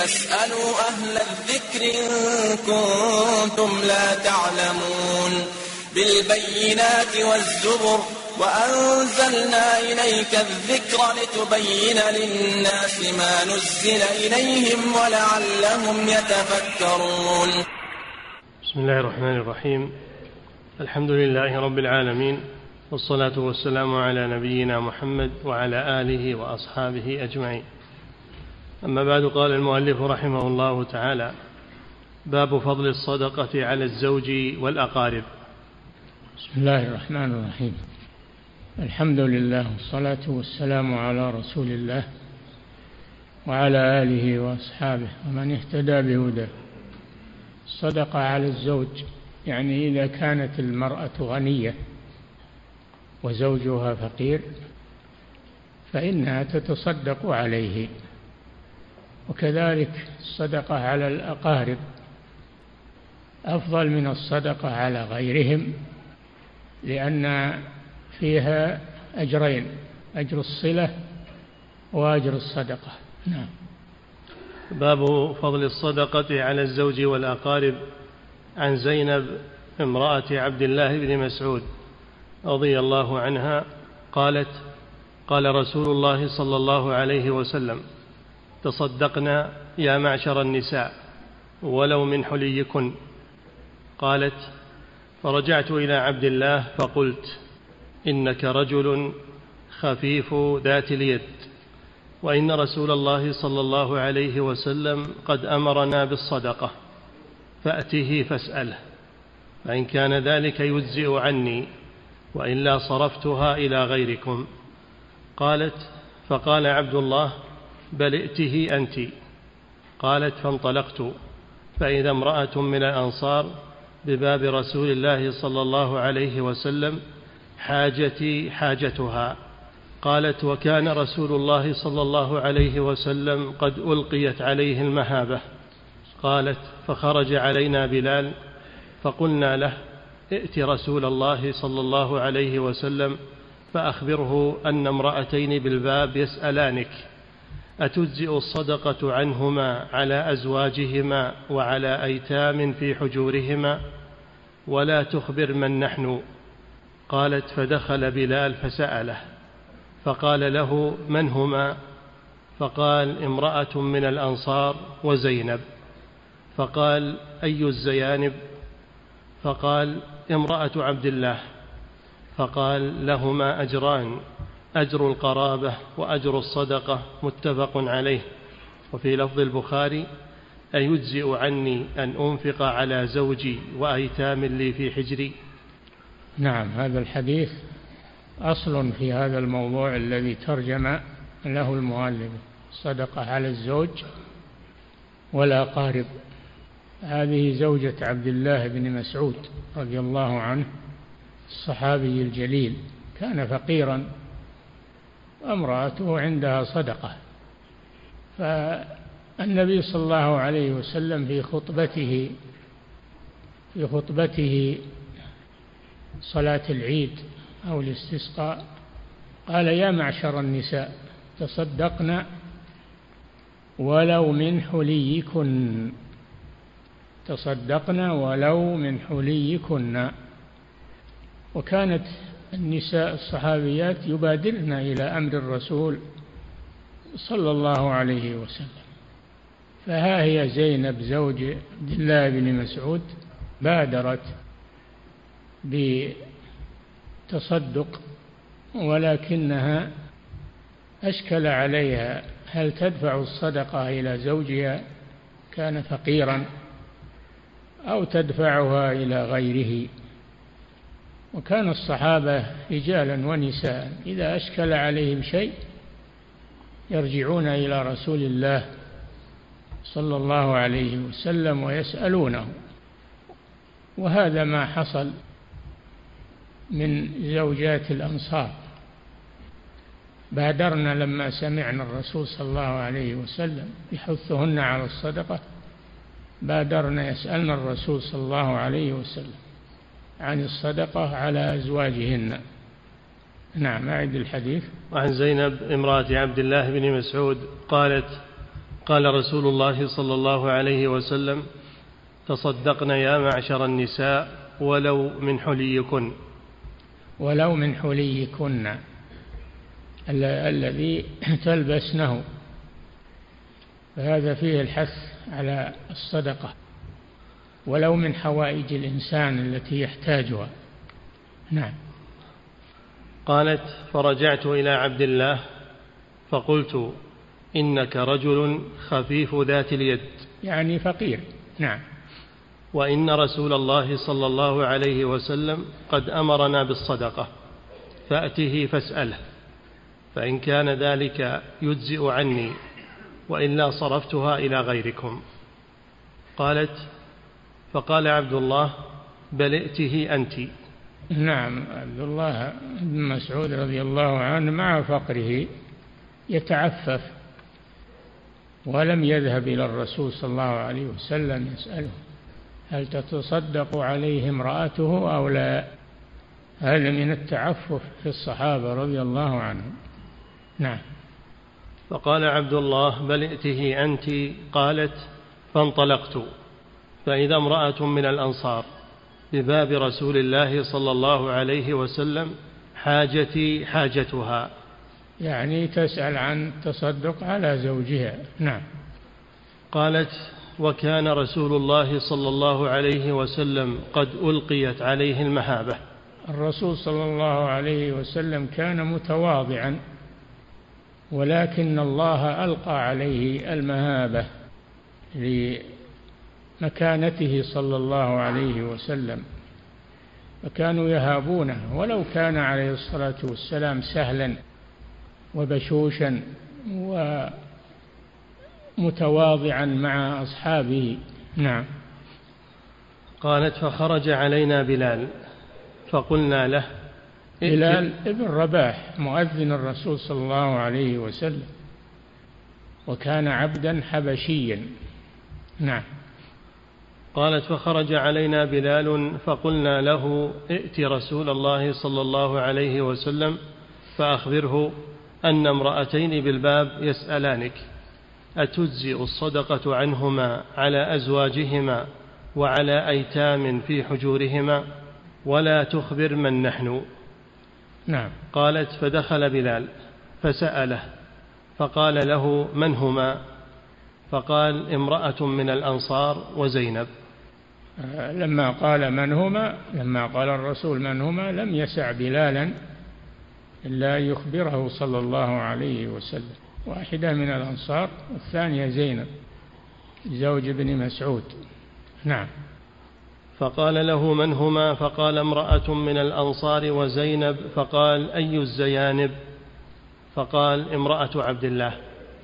فاسألوا أهل الذكر إن كنتم لا تعلمون بالبينات والزبر وأنزلنا إليك الذكر لتبين للناس ما نزل إليهم ولعلهم يتفكرون. بسم الله الرحمن الرحيم. الحمد لله رب العالمين، والصلاة والسلام على نبينا محمد وعلى آله وأصحابه أجمعين. أما بعد، قال المؤلف رحمه الله تعالى: باب فضل الصدقة على الزوج والأقارب. بسم الله الرحمن الرحيم. الحمد لله والصلاة والسلام على رسول الله وعلى آله وأصحابه ومن اهتدى بهداه. الصدقة على الزوج يعني إذا كانت المرأة غنية وزوجها فقير فإنها تتصدق عليه، وكذلك الصدقة على الأقارب أفضل من الصدقة على غيرهم، لأن فيها أجرين: أجر الصلة وأجر الصدقة. نعم. باب فضل الصدقة على الزوج والأقارب. عن زينب امرأة عبد الله بن مسعود رضي الله عنها قالت: قال رسول الله صلى الله عليه وسلم: تصدقنا يا معشر النساء ولو من حليكن. قالت: فرجعت إلى عبد الله فقلت: إنك رجل خفيف ذات اليد، وإن رسول الله صلى الله عليه وسلم قد أمرنا بالصدقة، فأته فاسأله، فإن كان ذلك يجزئ عني، وإلا صرفتها إلى غيركم. قالت: فقال عبد الله: بل ائته أنت. قالت: فانطلقت، فإذا امرأة من الأنصار بباب رسول الله صلى الله عليه وسلم حاجتي حاجتها. قالت: وكان رسول الله صلى الله عليه وسلم قد ألقيت عليه المهابة. قالت: فخرج علينا بلال فقلنا له: ائت رسول الله صلى الله عليه وسلم فأخبره أن امرأتين بالباب يسألانك أتجزئ الصدقة عنهما على أزواجهما وعلى أيتام في حجورهما، ولا تخبر من نحن. قالت: فدخل بلال فسأله، فقال له: من هما؟ فقال: امرأة من الأنصار وزينب. فقال: أي الزيانب؟ فقال: امرأة عبد الله. فقال: لهما أجران: أجر القرابة وأجر الصدقة، متفق عليه. وفي لفظ البخاري: أيجزئ عني أن أنفق على زوجي وأيتام لي في حجري. نعم، هذا الحديث أصل في هذا الموضوع الذي ترجم له المؤلف: الصدقة على الزوج والأقارب. هذه زوجة عبد الله بن مسعود رضي الله عنه، الصحابي الجليل، كان فقيرا وامرأته عندها صدقة، فالنبي صلى الله عليه وسلم في خطبته صلاة العيد أو الاستسقاء قال: يا معشر النساء تصدقن ولو من حليكن، تصدقن ولو من حليكن. وكانت النساء الصحابيات يبادرن إلى أمر الرسول صلى الله عليه وسلم، فها هي زينب زوج عبد الله بن مسعود بادرت بتصدق، ولكنها أشكل عليها هل تدفع الصدقة إلى زوجها كان فقيرا أو تدفعها إلى غيره. وكان الصحابة رجالا ونساء إذا أشكل عليهم شيء يرجعون إلى رسول الله صلى الله عليه وسلم ويسألونه، وهذا ما حصل من زوجات الأنصار. بادرنا لما سمعنا الرسول صلى الله عليه وسلم يحثهن على الصدقة، بادرنا يسألنا الرسول صلى الله عليه وسلم عن الصدقة على أزواجهن. نعم، أعد الحديث. وعن زينب امرأة عبد الله بن مسعود قالت: قال رسول الله صلى الله عليه وسلم: تصدقن يا معشر النساء ولو من حليكن. ولو من حليكن الذي تلبسنه، فهذا فيه الحث على الصدقة، ولو من حوائج الإنسان التي يحتاجها. نعم. قالت: فرجعت إلى عبد الله فقلت: إنك رجل خفيف ذات اليد، يعني فقير. نعم. وإن رسول الله صلى الله عليه وسلم قد أمرنا بالصدقة، فأته فاسأله، فإن كان ذلك يجزئ عني، وإلا صرفتها إلى غيركم. قالت: فقال عبد الله: بل ائته أنت. نعم. عبد الله بن مسعود رضي الله عنه مع فقره يتعفف، ولم يذهب إلى الرسول صلى الله عليه وسلم يسأله: هل تتصدق عليه امرأته أو لا؟ هذا من التعفف في الصحابة رضي الله عنهم. نعم. فقال عبد الله: بل ائته أنت. قالت: فانطلقت فإذا امرأة من الأنصار بباب رسول الله صلى الله عليه وسلم حاجتي حاجتها، يعني تسأل عن التصدق على زوجها. نعم. قالت: وكان رسول الله صلى الله عليه وسلم قد ألقيت عليه المهابة. الرسول صلى الله عليه وسلم كان متواضعا، ولكن الله ألقى عليه المهابة لمكانته صلى الله عليه وسلم، فكانوا يهابونه، ولو كان عليه الصلاة والسلام سهلا وبشوشا ومتواضعا مع أصحابه. نعم. قالت: فخرج علينا بلال فقلنا له. بلال ابن رباح مؤذن الرسول صلى الله عليه وسلم، وكان عبدا حبشيا. نعم. قالت: فخرج علينا بلال فقلنا له: ائت رسول الله صلى الله عليه وسلم فأخبره أن امرأتين بالباب يسألانك أتجزئ الصدقة عنهما على أزواجهما وعلى أيتام في حجورهما، ولا تخبر من نحن. نعم. قالت: فدخل بلال فسأله فقال له: من هما؟ فقال: امرأة من الأنصار وزينب. لما قال من هما، لما قال الرسول من هما، لم يسع بلالا إلا يخبره صلى الله عليه وسلم. واحدة من الأنصار والثانية زينب زوج ابن مسعود. نعم. فقال له: من هما؟ فقال: امرأة من الأنصار وزينب. فقال: أي الزيانب؟ فقال: امرأة عبد الله.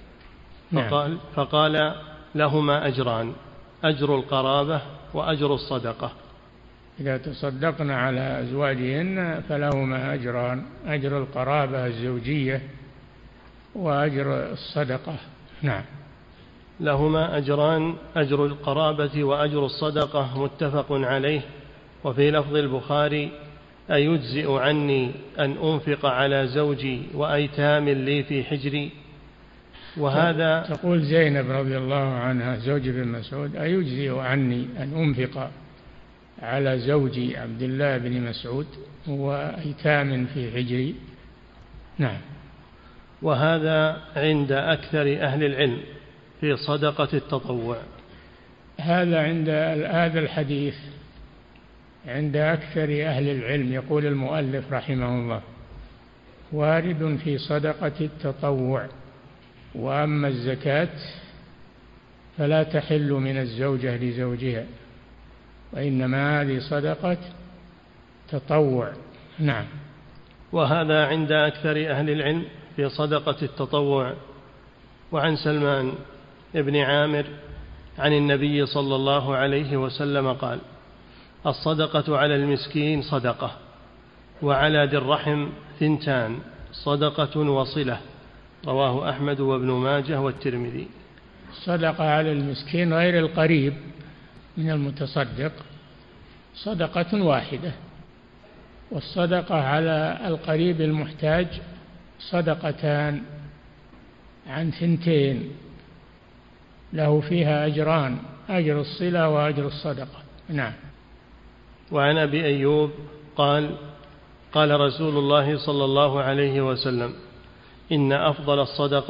فقال: لهما أجران، أجر القرابة وأجر الصدقة. إذا تصدقن على أزواجهن فلهما أجران، أجر القرابة الزوجية وأجر الصدقة. نعم. لهما أجران، أجر القرابة وأجر الصدقة، متفق عليه. وفي لفظ البخاري: أيجزئ عني أن أنفق على زوجي وأيتام لي في حجري. وهذا تقول زينب رضي الله عنها زوج ابن مسعود: أيجزئ عني أن أنفق على زوجي عبد الله بن مسعود وأيتام في حجري. نعم. وهذا عند أكثر أهل العلم في صدقة التطوع. هذا عند هذا الحديث عند أكثر أهل العلم، يقول المؤلف رحمه الله: وارد في صدقة التطوع، وأما الزكاة فلا تحل من الزوجة لزوجها، وإنما هذه صدقة تطوع. نعم. وهذا عند أكثر أهل العلم في صدقة التطوع. وعن سلمان ابن عامر عن النبي صلى الله عليه وسلم قال: الصدقة على المسكين صدقة، وعلى ذي الرحم ثنتان، صدقة وصلة. رواه أحمد وابن ماجه والترمذي. الصدقة على المسكين غير القريب من المتصدق صدقة واحدة، والصدقة على القريب المحتاج صدقتان عن ثنتين. له فيها أجران: أجر الصلة وأجر الصدقة. نعم. وعن أبي أيوب قال: قال رسول الله صلى الله عليه وسلم: إن أفضل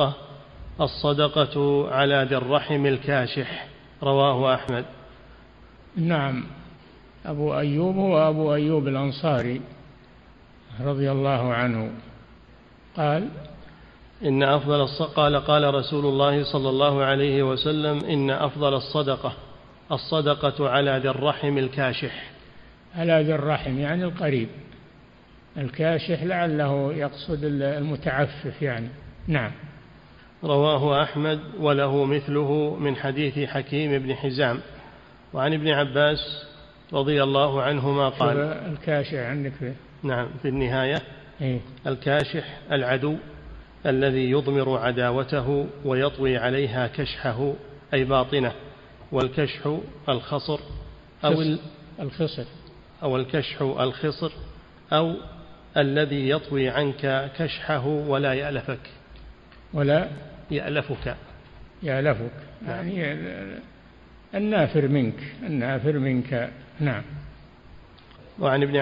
الصدقة على ذي الرحم الكاشح. رواه أحمد. نعم. أبو أيوب هو أبو أيوب الأنصاري رضي الله عنه قال: قال رسول الله صلى الله عليه وسلم: إن أفضل الصدقة على ذي الرحم الكاشح. على ذي الرحم يعني القريب، الكاشح لعله يقصد المتعفف يعني. نعم. رواه أحمد وله مثله من حديث حكيم بن حزام. وعن ابن عباس رضي الله عنهما قال: الكاشح عندك فيه؟ نعم، في النهاية. إيه؟ الكاشح العدو الذي يضمر عداوته ويطوي عليها كشحه أي باطنه، والكشح الخصر أو الكشح الخصر أو الذي يطوي عنك كشحه ولا يألفك يعني النافر منك. نعم. وعن ابن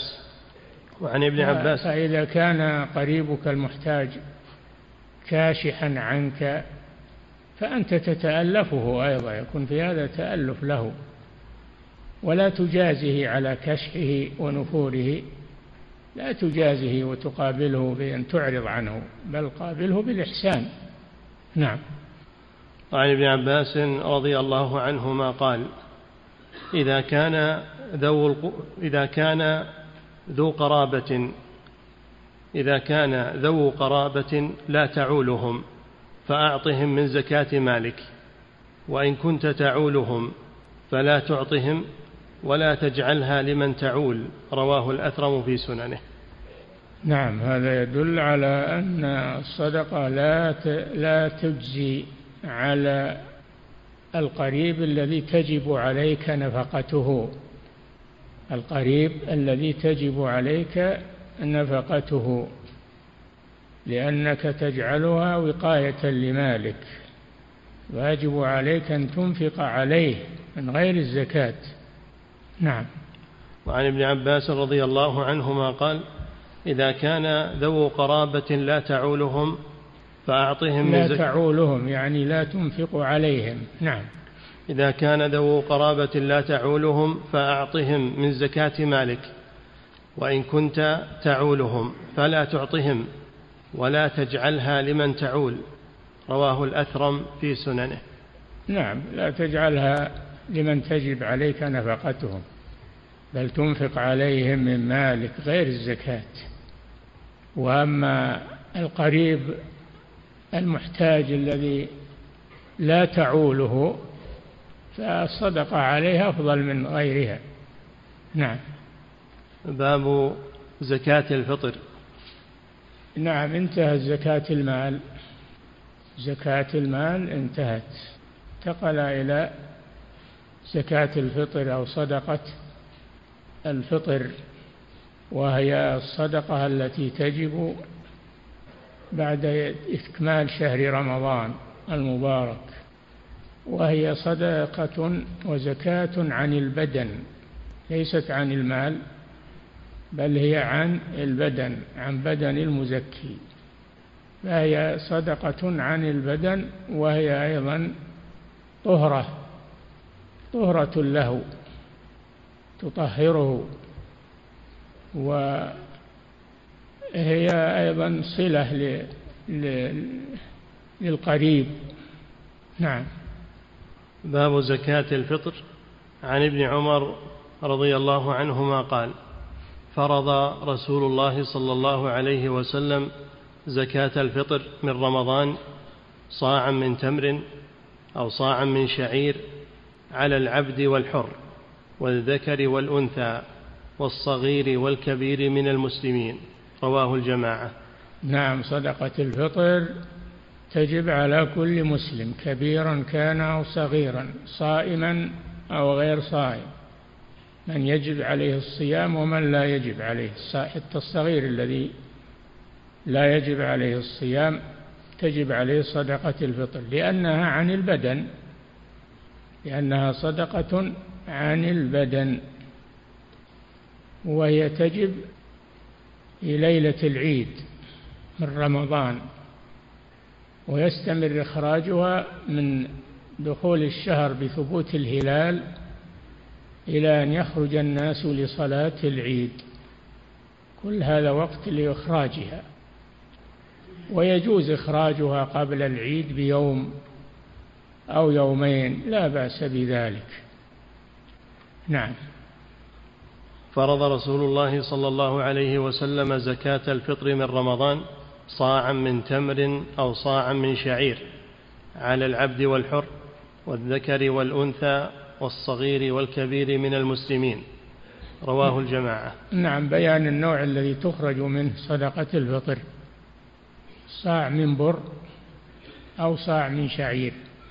عباس فإذا كان قريبك المحتاج كاشحا عنك فأنت تتألفه أيضا، يكون في هذا تألف له، ولا تجازه على كشحه ونفوره، لا تجازه وتقابله بأن تعرض عنه، بل قابله بالإحسان. نعم. وعن ابن عباس رضي الله عنهما قال: إذا كان ذو قرابة لا تعولهم فأعطهم من زكاة مالك، وإن كنت تعولهم فلا تعطهم ولا تجعلها لمن تعول. رواه الأثرم في سننه. نعم. هذا يدل على أن الصدقة لا تجزي على القريب الذي تجب عليك نفقته، لأنك تجعلها وقاية لمالك، واجب عليك أن تنفق عليه من غير الزكاة. نعم. وعن ابن عباس رضي الله عنهما قال: إذا كان ذو قرابة لا تعولهم فأعطهم لا تعولهم يعني لا تنفق عليهم. نعم. إذا كان ذو قرابة لا تعولهم فأعطهم من زكاة مالك، وإن كنت تعولهم فلا تعطهم ولا تجعلها لمن تعول. رواه الأثرم في سننه. نعم. لا تجعلها لمن تجب عليك نفقتهم، بل تنفق عليهم من مالك غير الزكاة. وأما القريب المحتاج الذي لا تعوله فالصدقة عليه أفضل من غيرها. نعم. باب زكاة الفطر. نعم. انتهت زكاة المال انتهت، انتقل إلى زكاة الفطر أو صدقة الفطر، وهي الصدقة التي تجب بعد إكمال شهر رمضان المبارك، وهي صدقة وزكاة عن البدن، ليست عن المال، بل هي عن البدن، عن بدن المزكي، فهي صدقة عن البدن، وهي أيضا طهرة له تطهره، وهي أيضا صلة للقريب. نعم. باب زكاة الفطر. عن ابن عمر رضي الله عنهما قال: فرض رسول الله صلى الله عليه وسلم زكاة الفطر من رمضان صاعا من تمر أو صاعا من شعير على العبد والحر والذكر والأنثى والصغير والكبير من المسلمين. رواه الجماعة. نعم. صدقة الفطر تجب على كل مسلم، كبيرا كان أو صغيرا، صائما أو غير صائم، من يجب عليه الصيام ومن لا يجب عليه، حتى الصغير الذي لا يجب عليه الصيام تجب عليه صدقة الفطر، لأنها عن البدن، لأنها صدقة عن البدن، وهي تجب في ليلة العيد من رمضان، ويستمر إخراجها من دخول الشهر بثبوت الهلال إلى أن يخرج الناس لصلاة العيد. كل هذا وقت لإخراجها، ويجوز إخراجها قبل العيد بيوم أو يومين، لا بأس بذلك. نعم. فرض رسول الله صلى الله عليه وسلم زكاة الفطر من رمضان صاعا من تمر أو صاعا من شعير على العبد والحر والذكر والأنثى والصغير والكبير من المسلمين، رواه الجماعة. نعم، بيان النوع الذي تخرج منه صدقة الفطر، صاع من بر أو صاع من شعير،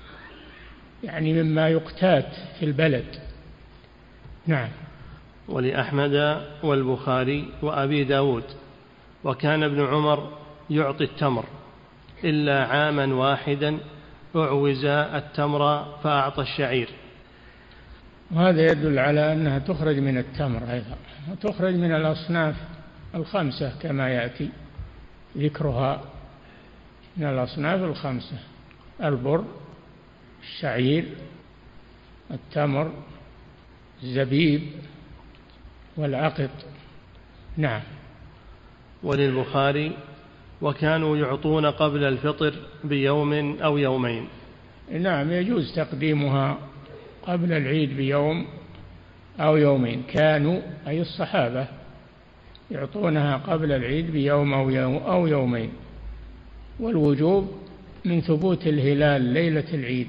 يعني مما يقتات في البلد. نعم. ولأحمد والبخاري وأبي داود: وكان ابن عمر يعطي التمر إلا عاما واحدا أعوز التمر فأعطى الشعير. وهذا يدل على أنها تخرج من التمر أيضا، وتخرج من الأصناف الخمسة كما يأتي ذكرها، من الأصناف الخمسة: البر، الشعير، التمر، الزبيب، والعقط. نعم. وللبخاري: وكانوا يعطون قبل الفطر بيوم أو يومين. نعم، يجوز تقديمها قبل العيد بيوم أو يومين. كانوا أي الصحابة يعطونها قبل العيد بيوم أو يومين، والوجوب من ثبوت الهلال ليلة العيد،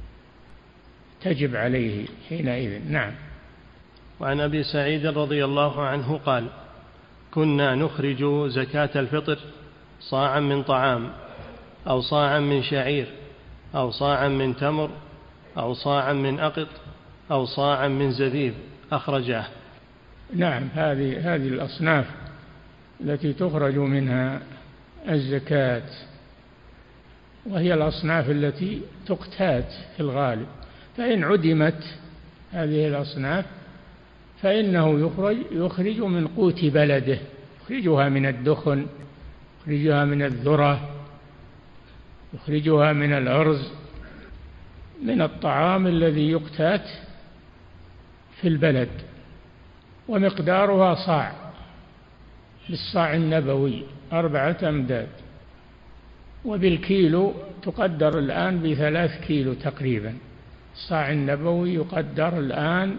تجب عليه حينئذ. نعم. وعن أبي سعيد رضي الله عنه قال: كنا نخرج زكاة الفطر صاعا من طعام أو صاعا من شعير أو صاعا من تمر أو صاعا من أقط أو صاعا من زبيب، أخرجاه. نعم، هذه الأصناف التي تخرج منها الزكاة، وهي الأصناف التي تقتات في الغالب، فإن عدمت هذه الأصناف فإنه يخرج من قوت بلده، يخرجها من الدخن، يخرجها من الذرة، يخرجها من الأرز، من الطعام الذي يقتات في البلد، ومقدارها صاع بالصاع النبوي 4 أمداد، وبالكيلو تقدر الآن ب3 كيلو تقريبا. الصاع النبوي يقدر الآن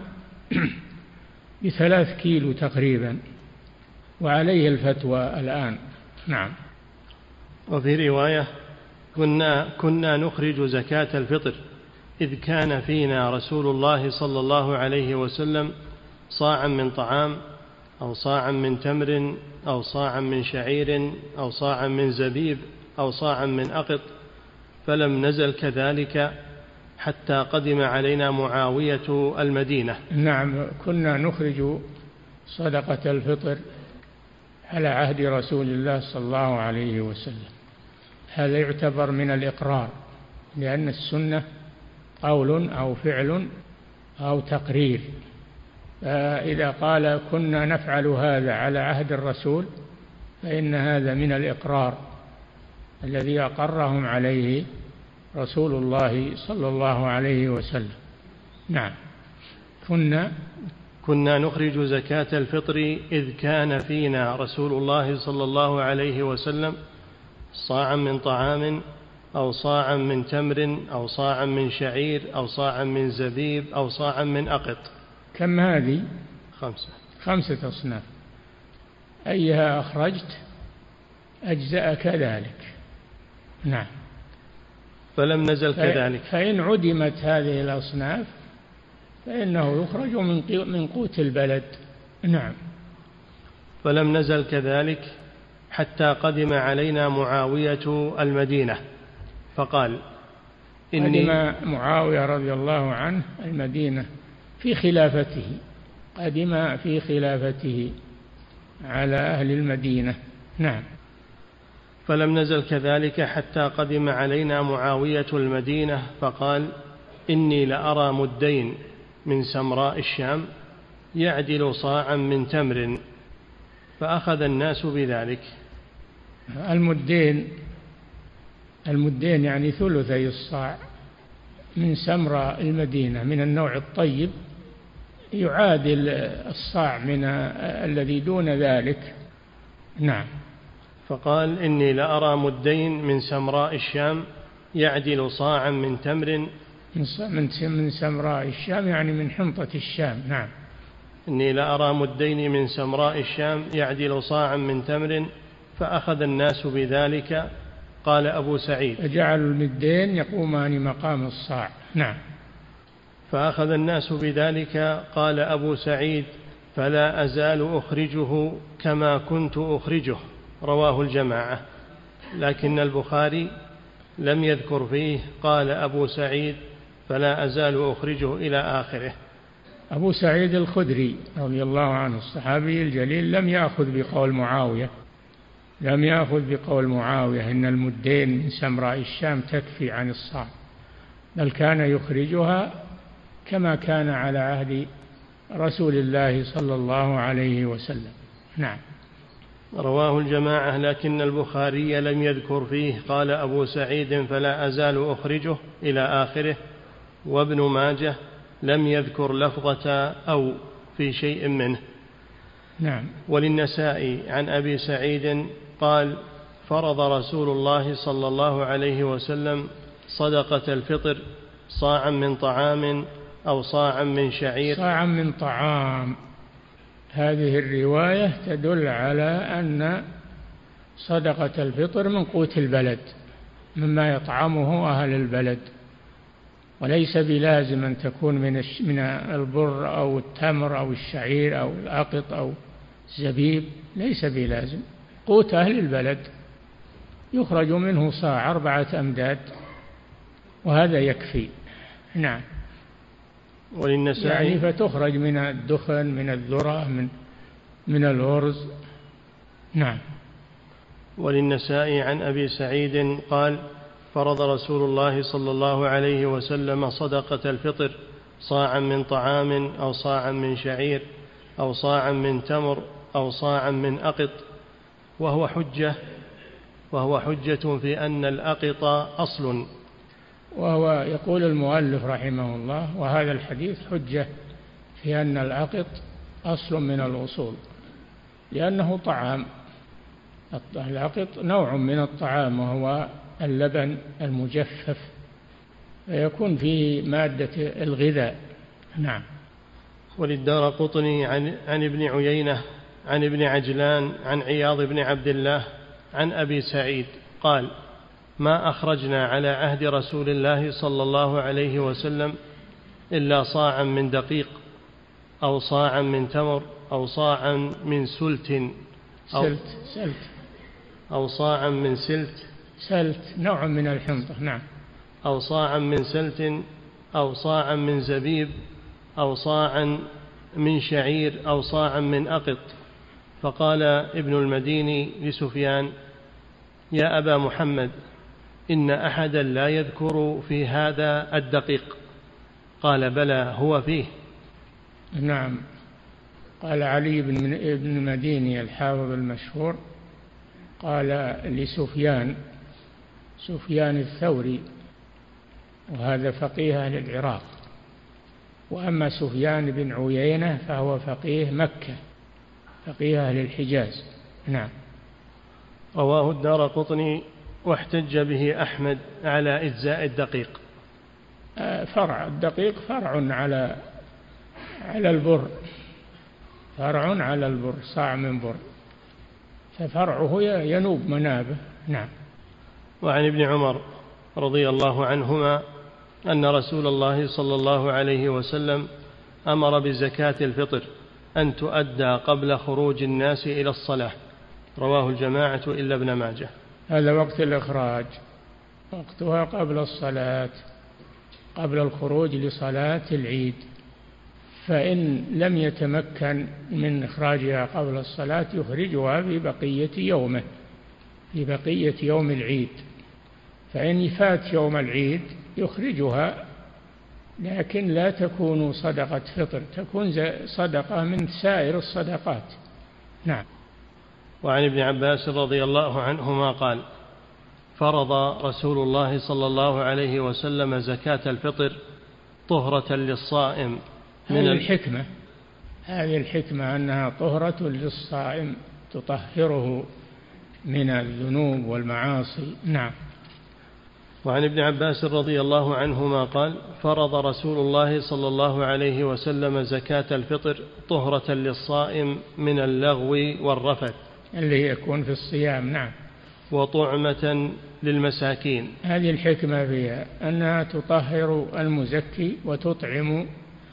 ب3 كيلو تقريبا، وعليه الفتوى الآن. نعم. وفي رواية: كنا نخرج زكاة الفطر إذ كان فينا رسول الله صلى الله عليه وسلم صاعا من طعام أو صاعا من تمر أو صاعا من شعير أو صاعا من زبيب أو صاعا من أقط، فلم نزل كذلك حتى قدم علينا معاوية المدينة. نعم، كنا نخرج صدقة الفطر على عهد رسول الله صلى الله عليه وسلم. هذا يعتبر من الإقرار، لأن السنة قول أو فعل أو تقرير، فإذا قال كنا نفعل هذا على عهد الرسول فإن هذا من الإقرار الذي أقرهم عليه رسول الله صلى الله عليه وسلم. نعم. كنا نخرج زكاة الفطر إذ كان فينا رسول الله صلى الله عليه وسلم صاعا من طعام أو صاعا من تمر أو صاعا من شعير أو صاعا من زبيب أو صاعا من أقط. كم هذه؟ 5 أصناف. أيها أخرجت أجزاء كذلك. نعم. فلم نزل كذلك. فإن عدمت هذه الأصناف فإنه يخرج من قوت البلد. نعم. فلم نزل كذلك حتى قدم علينا معاوية المدينة فقال: قدم معاوية رضي الله عنه المدينة في خلافته، قدم في خلافته على أهل المدينة. نعم. فلم نزل كذلك حتى قدم علينا معاوية المدينة فقال: إني لأرى مدين من سمراء الشام يعدل صاعا من تمر، فأخذ الناس بذلك. المدين يعني ثلثي الصاع من سمراء المدينة من النوع الطيب، يعادل الصاع من الذي دون ذلك. نعم. فقال إني لأرى مدين من سمراء الشام يعدل صاعا من تمر. من سمراء الشام يعني من حنطة الشام. نعم. إني لأرى مدين من سمراء الشام يعدل صاعا من تمر، فأخذ الناس بذلك. قال أبو سعيد: فجعلوا المدين يقومان مقام الصاع. نعم. فأخذ الناس بذلك. قال أبو سعيد: فلا أزال أخرجه كما كنت أخرجه. رواه الجماعة، لكن البخاري لم يذكر فيه قال أبو سعيد فلا أزال أخرجه إلى آخره. أبو سعيد الخدري رضي الله عنه الصحابي الجليل لم يأخذ بقول معاوية إن المدين من سمراء الشام تكفي عن الصاع، بل كان يخرجها كما كان على عهد رسول الله صلى الله عليه وسلم. نعم. رواه الجماعة، لكن البخاري لم يذكر فيه قال أبو سعيد فلا أزال أخرجه إلى آخره. وابن ماجه لم يذكر لفظة أو في شيء منه. نعم. وللنسائي عن أبي سعيد قال: فرض رسول الله صلى الله عليه وسلم صدقة الفطر صاعا من طعام أو صاعا من شعير. صاعا من طعام، هذه الرواية تدل على أن صدقة الفطر من قوت البلد، مما يطعمه أهل البلد، وليس بلازم أن تكون من البر أو التمر أو الشعير أو الأقط أو الزبيب، ليس بلازم، قوت أهل البلد يخرج منه صاع 4 أمداد، وهذا يكفي. نعم. وللنسائي يعني فتخرج من الدخن، من الذرة، من الأرز. نعم. وللنسائي عن أبي سعيد قال: فرض رسول الله صلى الله عليه وسلم صدقة الفطر صاعا من طعام أو صاعا من شعير أو صاعا من تمر أو صاعا من أقط، وهو حجة في أن الأقط أصل. وهو يقول المؤلف رحمه الله: وهذا الحديث حجة في أن الأقط أصل من الأصول، لأنه طعام. الأقط نوع من الطعام وهو اللبن المجفف، فيكون فيه مادة الغذاء. نعم. وللدارقطني عن ابن عيينة عن ابن عجلان عن عياض بن عبد الله عن أبي سعيد قال: ما أخرجنا على عهد رسول الله صلى الله عليه وسلم إلا صاعا من دقيق أو صاعا من تمر أو صاعا من سلت أو صاعا من سلت نوع من الحنطة. نعم. أو صاعا من سلت أو صاعا من زبيب أو صاعا من شعير أو صاعا من أقط. فقال ابن المديني لسفيان: يا أبا محمد، إن أحدا لا يذكر في هذا الدقيق. قال: بلى، هو فيه. نعم. قال علي بن المديني الحافظ المشهور، قال لسفيان الثوري، وهذا فقيه أهل العراق، وأما سفيان بن عيينة فهو فقيه مكة، فقيه أهل الحجاز. نعم. رواه الدارقطني واحتج به أحمد على إجزاء الدقيق. الدقيق فرع على البر، فرع على البر، صاع من بر، ففرعه ينوب منابه. نعم. وعن ابن عمر رضي الله عنهما أن رسول الله صلى الله عليه وسلم أمر بزكاة الفطر أن تؤدى قبل خروج الناس إلى الصلاة. رواه الجماعة إلا ابن ماجه. هذا وقت الإخراج، وقتها قبل الصلاة، قبل الخروج لصلاة العيد، فإن لم يتمكن من إخراجها قبل الصلاة يخرجها في بقية يوم العيد، فإن فات يوم العيد يخرجها لكن لا تكون صدقة فطر، تكون صدقة من سائر الصدقات. نعم. وعن ابن عباس رضي الله عنهما قال: فرض رسول الله صلى الله عليه وسلم زكاة الفطر طهرة للصائم. هذه الحكمة أنها طهرة للصائم تطهره من الذنوب والمعاصي. نعم. وعن ابن عباس رضي الله عنهما قال: فرض رسول الله صلى الله عليه وسلم زكاة الفطر طهرة للصائم من اللغو والرفث اللي يكون في الصيام. نعم. وطعمة للمساكين. هذه الحكمة فيها أنها تطهر المزكي وتطعم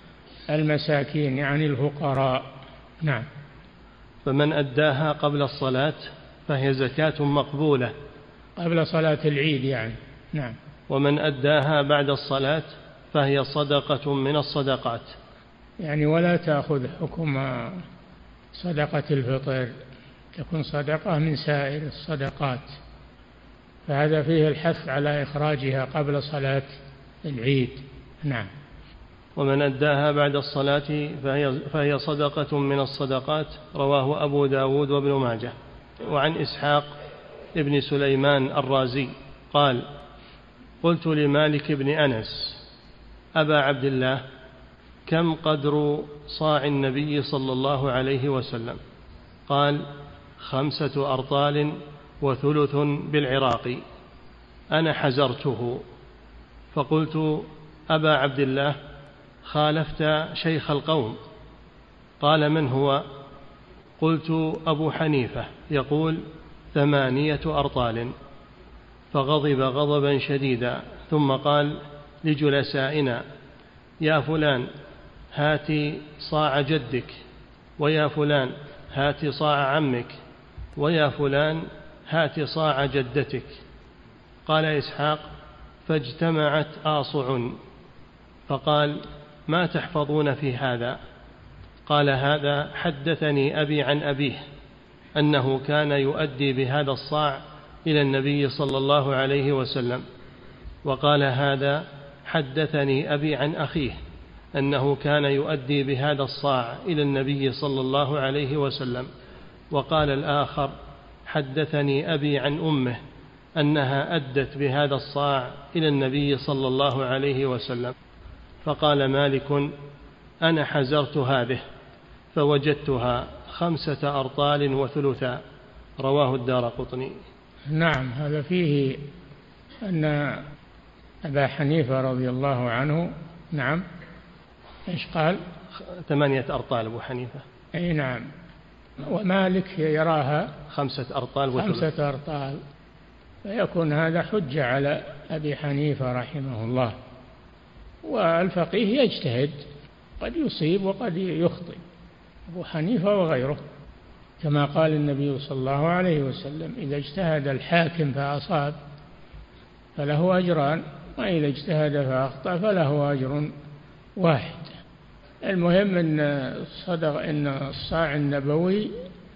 المساكين يعني الفقراء. نعم. فمن أداها قبل الصلاة فهي زكاة مقبولة قبل صلاة العيد يعني. نعم. ومن أداها بعد الصلاة فهي صدقة من الصدقات يعني ولا تأخذ حكم صدقة الفطر، تكون صدقة من سائر الصدقات، فهذا فيه الحث على إخراجها قبل صلاة العيد. نعم. ومن أداها بعد الصلاة فهي صدقة من الصدقات. رواه أبو داود وابن ماجه. وعن إسحاق ابن سليمان الرازي قال: قلت لمالك بن أنس: أبا عبد الله، كم قدر صاع النبي صلى الله عليه وسلم؟ قال: 5 أرطال وثلث بالعراق. أنا حزرته فقلت: أبا عبد الله، خالفت شيخ القوم. قال: من هو؟ قلت: أبو حنيفة يقول 8 أرطال. فغضب غضبا شديدا ثم قال لجلسائنا: يا فلان هات صاع جدك، ويا فلان هات صاع عمك، ويا فلان هات صاع جدتك. قال إسحاق: فاجتمعت آصع. فقال: ما تحفظون في هذا؟ قال: هذا حدثني أبي عن أبيه أنه كان يؤدي بهذا الصاع إلى النبي صلى الله عليه وسلم. وقال: هذا حدثني أبي عن أخيه أنه كان يؤدي بهذا الصاع إلى النبي صلى الله عليه وسلم. وقال الآخر: حدثني أبي عن أمه أنها أدت بهذا الصاع إلى النبي صلى الله عليه وسلم. فقال مالك: أنا حزرت هذه فوجدتها 5 أرطال وثلثا. رواه الدارقطني. نعم. هذا فيه أن أبا حنيفة رضي الله عنه نعم إيش قال؟ 8 أرطال أبو حنيفة. أي نعم. ومالك يراها 5 أرطال وثلث. 5 أرطال. فيكون هذا حجة على أبي حنيفة رحمه الله. والفقيه يجتهد، قد يصيب وقد يخطئ، أبو حنيفة وغيره، كما قال النبي صلى الله عليه وسلم: إذا اجتهد الحاكم فأصاب فله أجران، وإذا اجتهد فأخطأ فله أجر واحد. المهم أن الصاع النبوي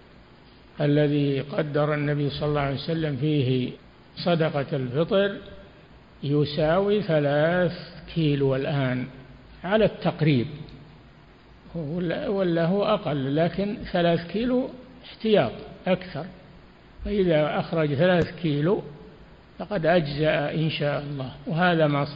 الذي قدر النبي صلى الله عليه وسلم فيه صدقة الفطر يساوي 3 كيلو الآن على التقريب، ولا هو أقل، لكن 3 كيلو احتياط أكثر. فإذا أخرج 3 كيلو فقد أجزأ إن شاء الله. وهذا ما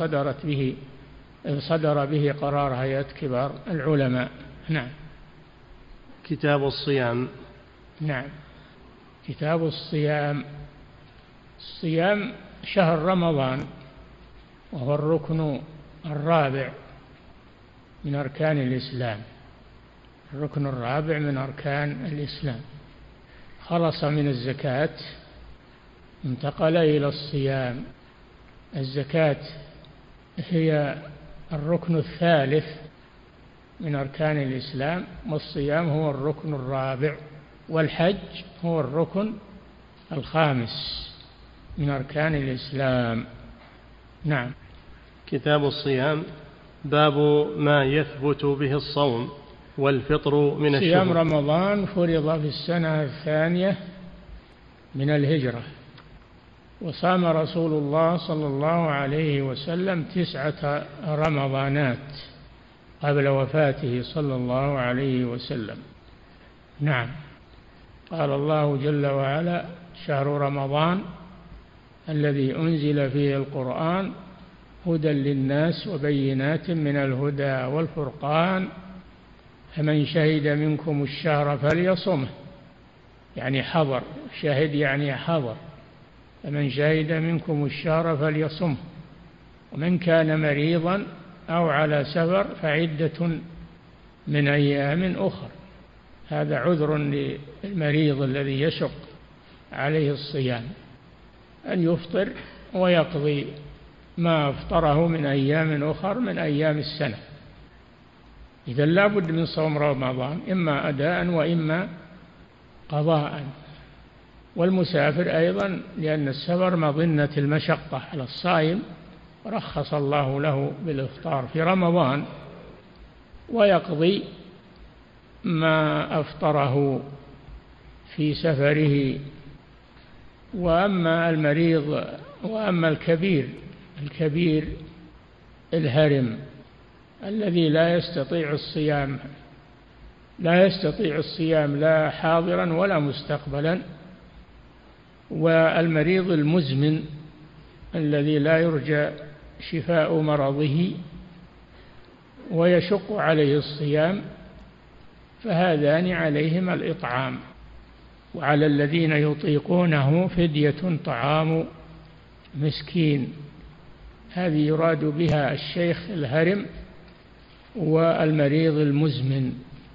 صدر به قرار هيئة كبار العلماء. نعم. كتاب الصيام. نعم. كتاب الصيام. الصيام شهر رمضان، وهو الركن الرابع من أركان الإسلام، الركن الرابع من أركان الإسلام. خلص من الزكاة انتقل إلى الصيام. الزكاة هي الركن الثالث من أركان الإسلام، والصيام هو الركن الرابع، والحج هو الركن الخامس من أركان الإسلام. نعم. كتاب الصيام. باب ما يثبت به الصوم والفطر من الشهر. صيام رمضان فرض في السنة 2 من الهجرة، وصام رسول الله صلى الله عليه وسلم 9 رمضانات قبل وفاته صلى الله عليه وسلم. نعم. قال الله جل وعلا: شهر رمضان الذي أنزل فيه القرآن هدى للناس وبينات من الهدى والفرقان فمن شهد منكم الشهر فليصمه، يعني حضر، شهد يعني حضر، فمن شهد منكم الشهر فليصمه، ومن كان مريضا أو على سفر فعدة من أيام أخر. هذا عذر للمريض الذي يشق عليه الصيام أن يفطر ويقضي ما أفطره من أيام أخر من أيام السنة. إذا لا بد من صوم رمضان، إما أداء وإما قضاء. والمسافر أيضا، لأن السفر مظنة المشقة على الصائم، رخص الله له بالإفطار في رمضان ويقضي ما أفطره في سفره. وأما المريض وأما الكبير الهرم الذي لا يستطيع الصيام لا حاضرا ولا مستقبلا، والمريض المزمن الذي لا يرجى شفاء مرضه ويشق عليه الصيام، فهذان عليهما الإطعام. وعلى الذين يطيقونه فدية طعام مسكين. هذه يراد بها الشيخ الهرم والمريض المزمن،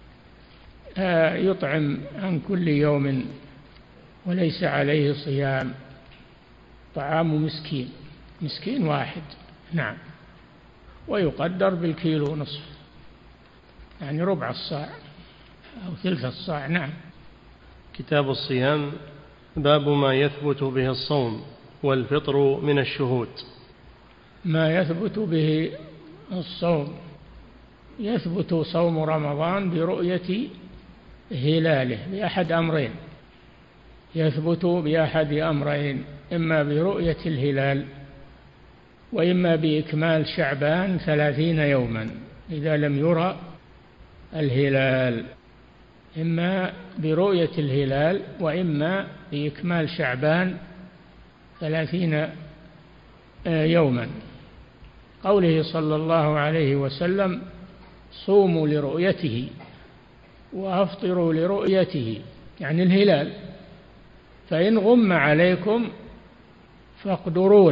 يطعم عن كل يوم وليس عليه صيام، طعام مسكين واحد. نعم. ويقدر بالكيلو نصف، يعني ربع الصاع أو ثلث الصاع. نعم. كتاب الصيام. باب ما يثبت به الصوم والفطر من الشهود. ما يثبت به الصوم: يثبت صوم رمضان برؤية هلاله بأحد أمرين، يثبت بأحد أمرين: إما برؤية الهلال، وإما بإكمال شعبان 30 يوما إذا لم يرى الهلال. إما برؤية الهلال وإما بإكمال شعبان 30 يوما. قوله صلى الله عليه وسلم: صوموا لرؤيته وأفطروا لرؤيته، يعني الهلال، فإن غم عليكم فاقدروا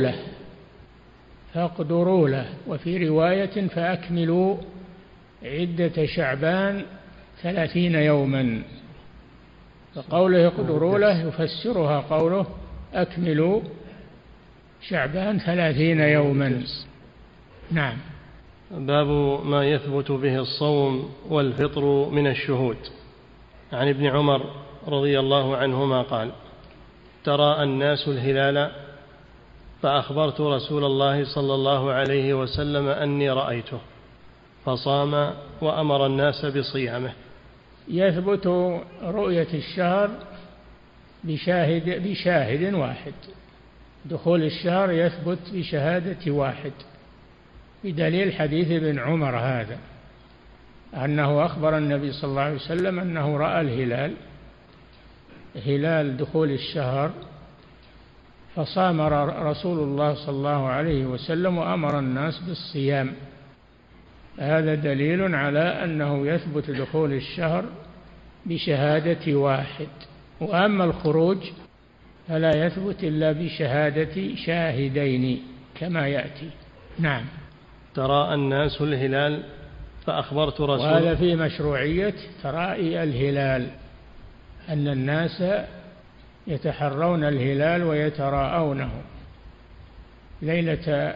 له. وفي رواية: فأكملوا عدة شعبان 30 يوما. فقوله اقدروا له يفسرها قوله أكملوا شعبان 30 يوما. نعم. باب ما يثبت به الصوم والفطر من الشهود. عن ابن عمر رضي الله عنهما قال: ترى الناس الهلال فأخبرت رسول الله صلى الله عليه وسلم أني رأيته فصام وأمر الناس بصيامه. يثبت رؤية الشهر بشاهد واحد، دخول الشهر يثبت بشهادة واحد، بدليل حديث ابن عمر هذا، أنه أخبر النبي صلى الله عليه وسلم أنه رأى الهلال، هلال دخول الشهر، فصام رسول الله صلى الله عليه وسلم وأمر الناس بالصيام. هذا دليل على أنه يثبت دخول الشهر بشهادة واحد. وأما الخروج فلا يثبت إلا بشهادة شاهدين كما يأتي. نعم. ترى الناس الهلال فأخبرت رسول، وهذا في مشروعية ترائي الهلال، أن الناس يتحرون الهلال ويتراءونه ليلة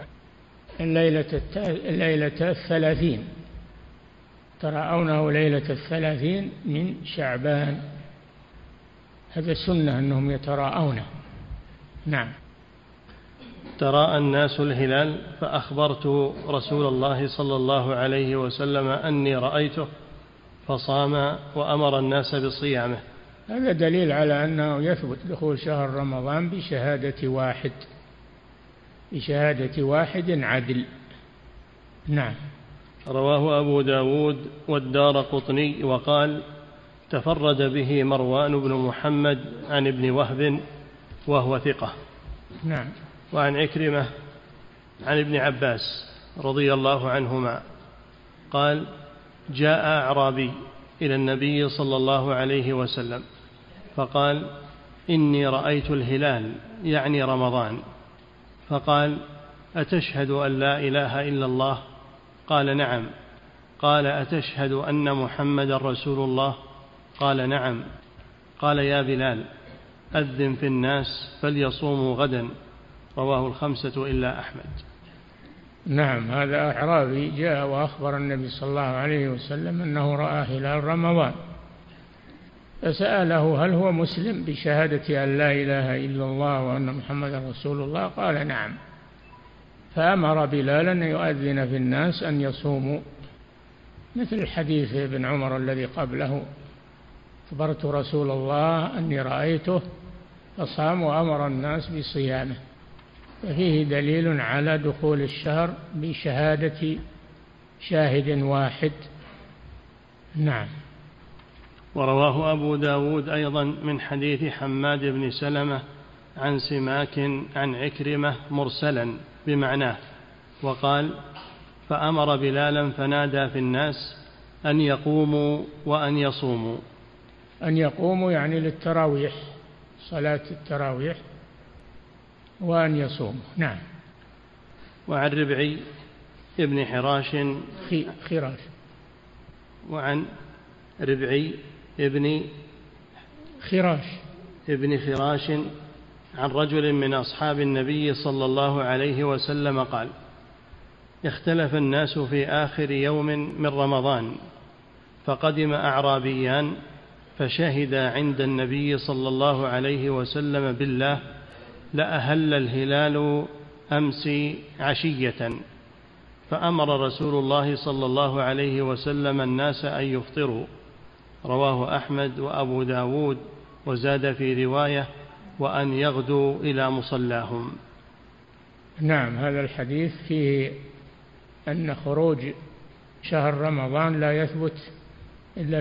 30، تراءونه ليلة 30 من شعبان. هذا سنة أنهم يتراءونه. نعم. تراءى الناس الهلال فأخبرت رسول الله صلى الله عليه وسلم أني رأيته فصام وأمر الناس بصيامه. هذا دليل على أنه يثبت دخول شهر رمضان بشهادة واحد عدل. نعم. رواه أبو داود والدارقطني وقال تفرد به مروان بن محمد عن ابن وهب وهو ثقة. نعم. وعن عكرمة عن ابن عباس رضي الله عنهما قال جاء أعرابي إلى النبي صلى الله عليه وسلم فقال إني رأيت الهلال يعني رمضان، فقال أتشهد أن لا إله إلا الله؟ قال نعم. قال أتشهد أن محمد رسول الله؟ قال نعم. قال يا بلال أذن في الناس فليصوموا غدا. رواه 5 إلا أحمد. نعم. هذا أعرابي جاء وأخبر النبي صلى الله عليه وسلم أنه رأى هلال رمضان، فسأله هل هو مسلم بشهادة أن لا إله إلا الله وأن محمد رسول الله؟ قال نعم. فأمر بلالا أن يؤذن في الناس أن يصوموا، مثل حديث ابن عمر الذي قبله: أخبرت رسول الله أني رأيته فصام وأمر الناس بصيامه. ففيه دليل على دخول الشهر بشهادة شاهد واحد. نعم. ورواه أبو داود أيضا من حديث حماد بن سلمة عن سماك عن عكرمة مرسلا بمعناه، وقال فأمر بلالا فنادى في الناس أن يقوموا وأن يصوموا. أن يقوموا يعني للتراويح، صلاة التراويح، وأن يصوموا. نعم. وعن ربعي ابن حراش خراش وعن ربعي ابن خراش عن رجل من أصحاب النبي صلى الله عليه وسلم قال اختلف الناس في آخر يوم من رمضان، فقدم أعرابيان فشهدا عند النبي صلى الله عليه وسلم بالله لأهل الهلال أمس عشية، فأمر رسول الله صلى الله عليه وسلم الناس أن يفطروا. رواه أحمد وأبو داود، وزاد في رواية وأن يغدوا إلى مصلاهم. نعم. هذا الحديث فيه أن خروج شهر رمضان لا يثبت إلا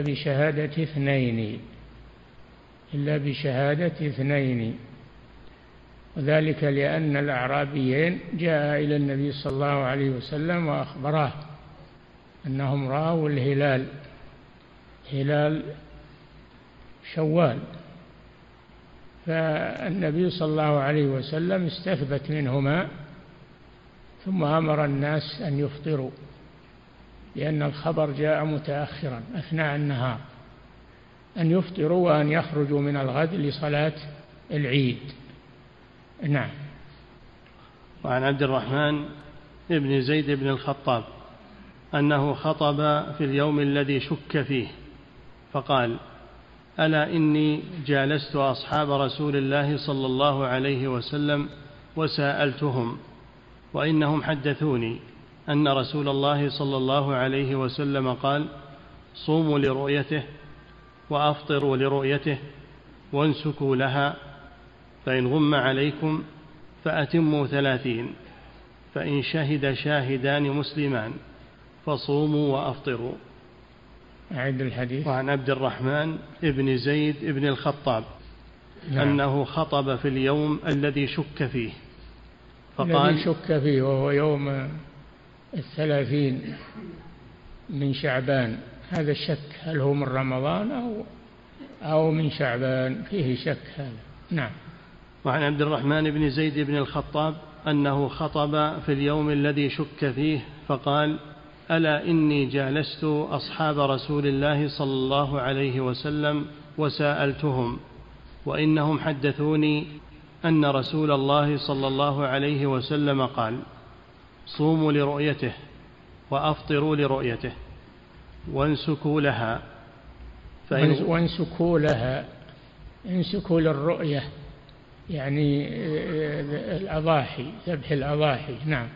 بشهادة اثنين، وذلك لأن الأعرابيين جاء إلى النبي صلى الله عليه وسلم وأخبراه أنهم رأوا الهلال، هلال شوال، فالنبي صلى الله عليه وسلم استثبت منهما، ثم أمر الناس أن يفطروا، لأن الخبر جاء متأخرا أثناء النهار، أن يفطروا وأن يخرجوا من الغد لصلاة العيد. نعم. وعن عبد الرحمن ابن زيد بن الخطاب أنه خطب في اليوم الذي شك فيه فقال ألا إني جالست أصحاب رسول الله صلى الله عليه وسلم وسألتهم، وإنهم حدثوني أن رسول الله صلى الله عليه وسلم قال صوموا لرؤيته وأفطروا لرؤيته وانسكوا لها، فإن غم عليكم فأتموا 30، فإن شهد شاهدان مسلمان فصوموا وأفطروا. أعد الحديث. وعن عبد الرحمن ابن زيد ابن الخطاب أنه خطب في اليوم الذي شك فيه فقال الذي شك فيه وهو يوم 30 من شعبان، هذا الشك هل هو من رمضان أو من شعبان، فيه شك هذا. نعم. وعن عبد الرحمن بن زيد بن الخطاب أنه خطب في اليوم الذي شك فيه فقال ألا إني جالست أصحاب رسول الله صلى الله عليه وسلم وسألتهم، وإنهم حدثوني أن رسول الله صلى الله عليه وسلم قال صوموا لرؤيته وأفطروا لرؤيته وانسكوا لها. وانسكوا لها، انسكوا للرؤية يعني الأضاحي، ذبح الأضاحي. نعم.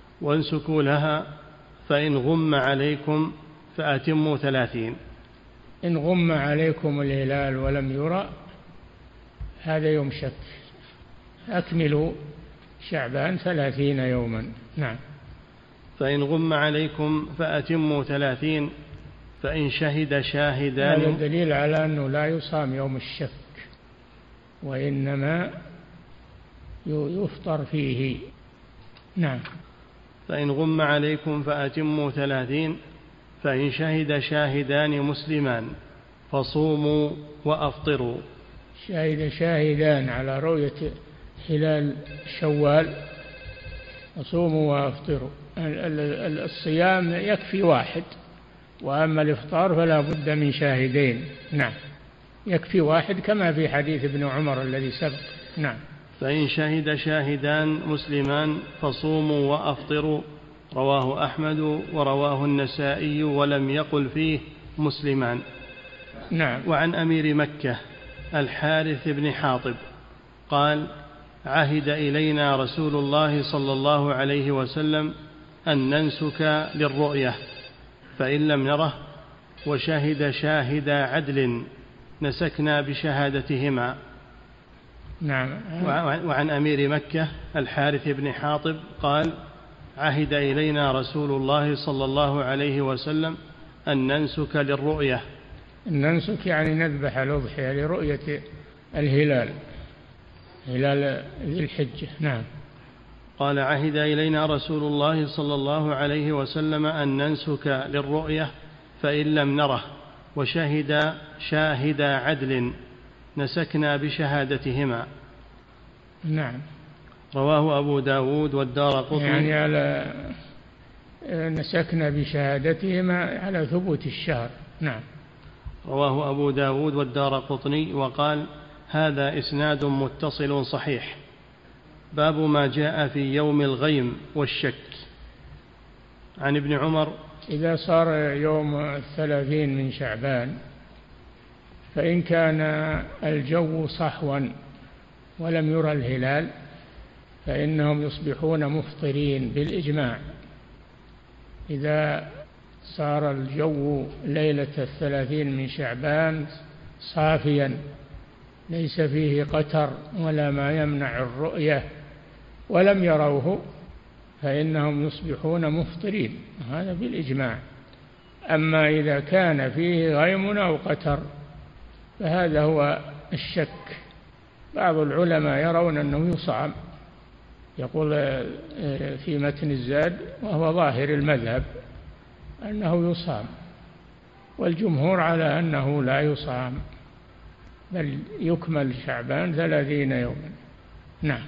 وانسكوا لها، فإن غم عليكم فأتموا 30. إن غم عليكم الهلال ولم يرى هذا يوم شك. أكملوا شعبان 30 يوما. نعم. فإن غم عليكم فأتموا 30 فإن شهد شاهدان. هذا دليل على أنه لا يصام يوم الشك وإنما يفطر فيه. نعم. فإن غم عليكم فأتموا 30 فإن شهد شاهدان مسلمان فصوموا وأفطروا. شهد شاهدان على رؤية هلال شوال فصوموا وأفطروا. الصيام يكفي واحد، وأما الإفطار فلا بد من شاهدين. نعم. يكفي واحد كما في حديث ابن عمر الذي سبق. نعم. فإن شهد شاهدان مسلمان فصوموا وأفطروا. رواه أحمد ورواه النسائي ولم يقل فيه مسلمان. نعم. وعن أمير مكة الحارث بن حاطب قال: عهد إلينا رسول الله صلى الله عليه وسلم أن ننسك للرؤية، فإن لم نره وشهد شاهد عدل نسكنا بشهادتهما. نعم. وعن أمير مكة الحارث بن حاطب قال: عهد إلينا رسول الله صلى الله عليه وسلم أن ننسك للرؤية. الننسك يعني نذبح الأضحية لرؤية الهلال، هلال ذي الحجة. نعم. قال: عهد إلينا رسول الله صلى الله عليه وسلم أن ننسك للرؤية، فإن لم نره وشهد شاهد عدل نسكنا بشهادتهما. نعم. رواه أبو داود والدارقطني. يعني على نسكنا بشهادتهما على ثبوت الشهر. نعم. رواه أبو داود والدارقطني وقال: هذا إسناد متصل صحيح. باب ما جاء في يوم الغيم والشك. عن ابن عمر: إذا صار يوم 30 من شعبان فإن كان الجو صحوا ولم يرى الهلال فإنهم يصبحون مفطرين بالإجماع. إذا صار الجو ليلة 30 من شعبان صافيا ليس فيه قتر ولا ما يمنع الرؤية ولم يروه فإنهم يصبحون مفطرين، هذا بالإجماع. أما إذا كان فيه غيم أو قتر فهذا هو الشك. بعض العلماء يرون أنه يصام، يقول في متن الزاد وهو ظاهر المذهب أنه يصام، والجمهور على أنه لا يصام بل يكمل شعبان 30 يوما. نعم.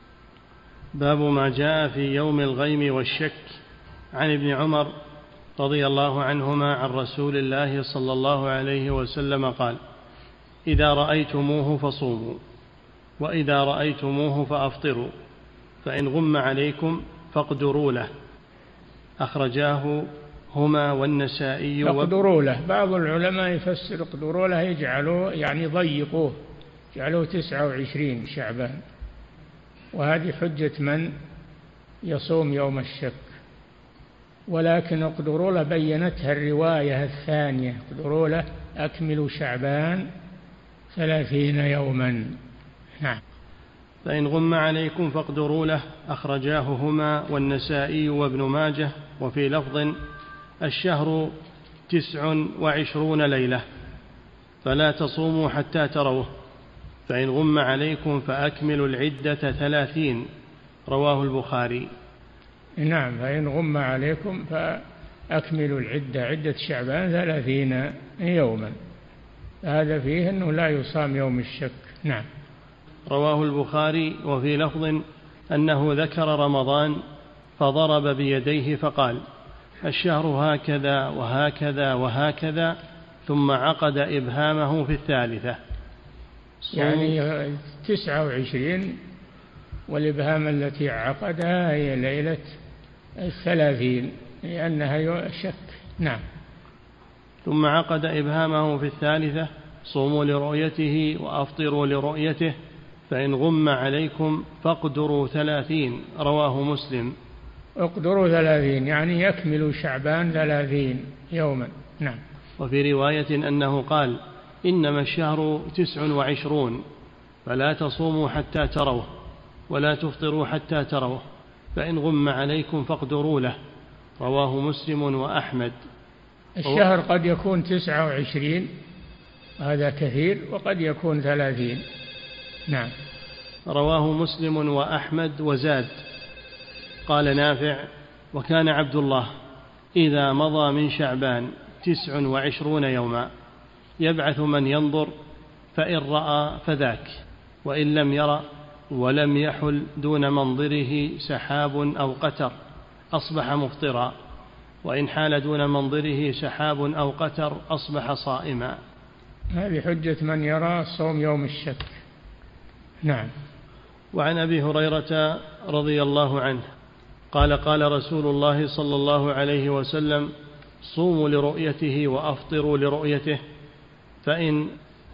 باب ما جاء في يوم الغيم والشك. عن ابن عمر رضي الله عنهما عن رسول الله صلى الله عليه وسلم قال: إذا رأيتموه فصوموا، وإذا رأيتموه فأفطروا، فإن غم عليكم فاقدروا له. أخرجاه هما والنسائي. اقدروا له، بعض العلماء يفسر اقدروا له يجعلوه يعني ضيقوه، جعلوه 29 شعبان، وهذه حجة من يصوم يوم الشك. ولكن اقدروا له بينتها الرواية الثانية: اقدروا له أكملوا شعبان 30 يوما. نعم. فإن غم عليكم فاقدروا له. أخرجاه هما والنسائي وابن ماجه. وفي لفظ: الشهر 29 ليلة، فلا تصوموا حتى تروه، فإن غم عليكم فأكملوا العدة 30. رواه البخاري. نعم. فإن غم عليكم فأكملوا العدة، عدة شعبان 30 يوما. هذا فيه أنه لا يصام يوم الشك. نعم. رواه البخاري. وفي لفظ أنه ذكر رمضان فضرب بيديه فقال: الشهر هكذا وهكذا وهكذا، ثم عقد إبهامه في الثالثة. يعني 29، والإبهام التي عقدها هي ليلة 30 لأنها شك. نعم. ثم عقد إبهامه في الثالثة: صوموا لرؤيته وأفطروا لرؤيته، فإن غم عليكم فاقدروا 30. رواه مسلم. اقدروا 30 يعني يكملوا شعبان 30 يوما. نعم. وفي رواية أنه قال: إنما الشهر 29 فلا تصوموا حتى تروه ولا تفطروا حتى تروه، فإن غم عليكم فاقدروا له. رواه مسلم وأحمد. الشهر قد يكون 29 هذا كثير، وقد يكون 30. نعم. رواه مسلم وأحمد. وزاد قال نافع: وكان عبد الله إذا مضى من شعبان 29 يوما يبعث من ينظر، فإن رأى فذاك، وإن لم يرى ولم يحل دون منظره سحاب أو قتر أصبح مفطرا، وإن حال دون منظره سحاب أو قتر أصبح صائما. هذه حجة من يرى صوم يوم الشك. نعم. وعن أبي هريرة رضي الله عنه قال: قال رسول الله صلى الله عليه وسلم: صوموا لرؤيته وأفطروا لرؤيته، فإن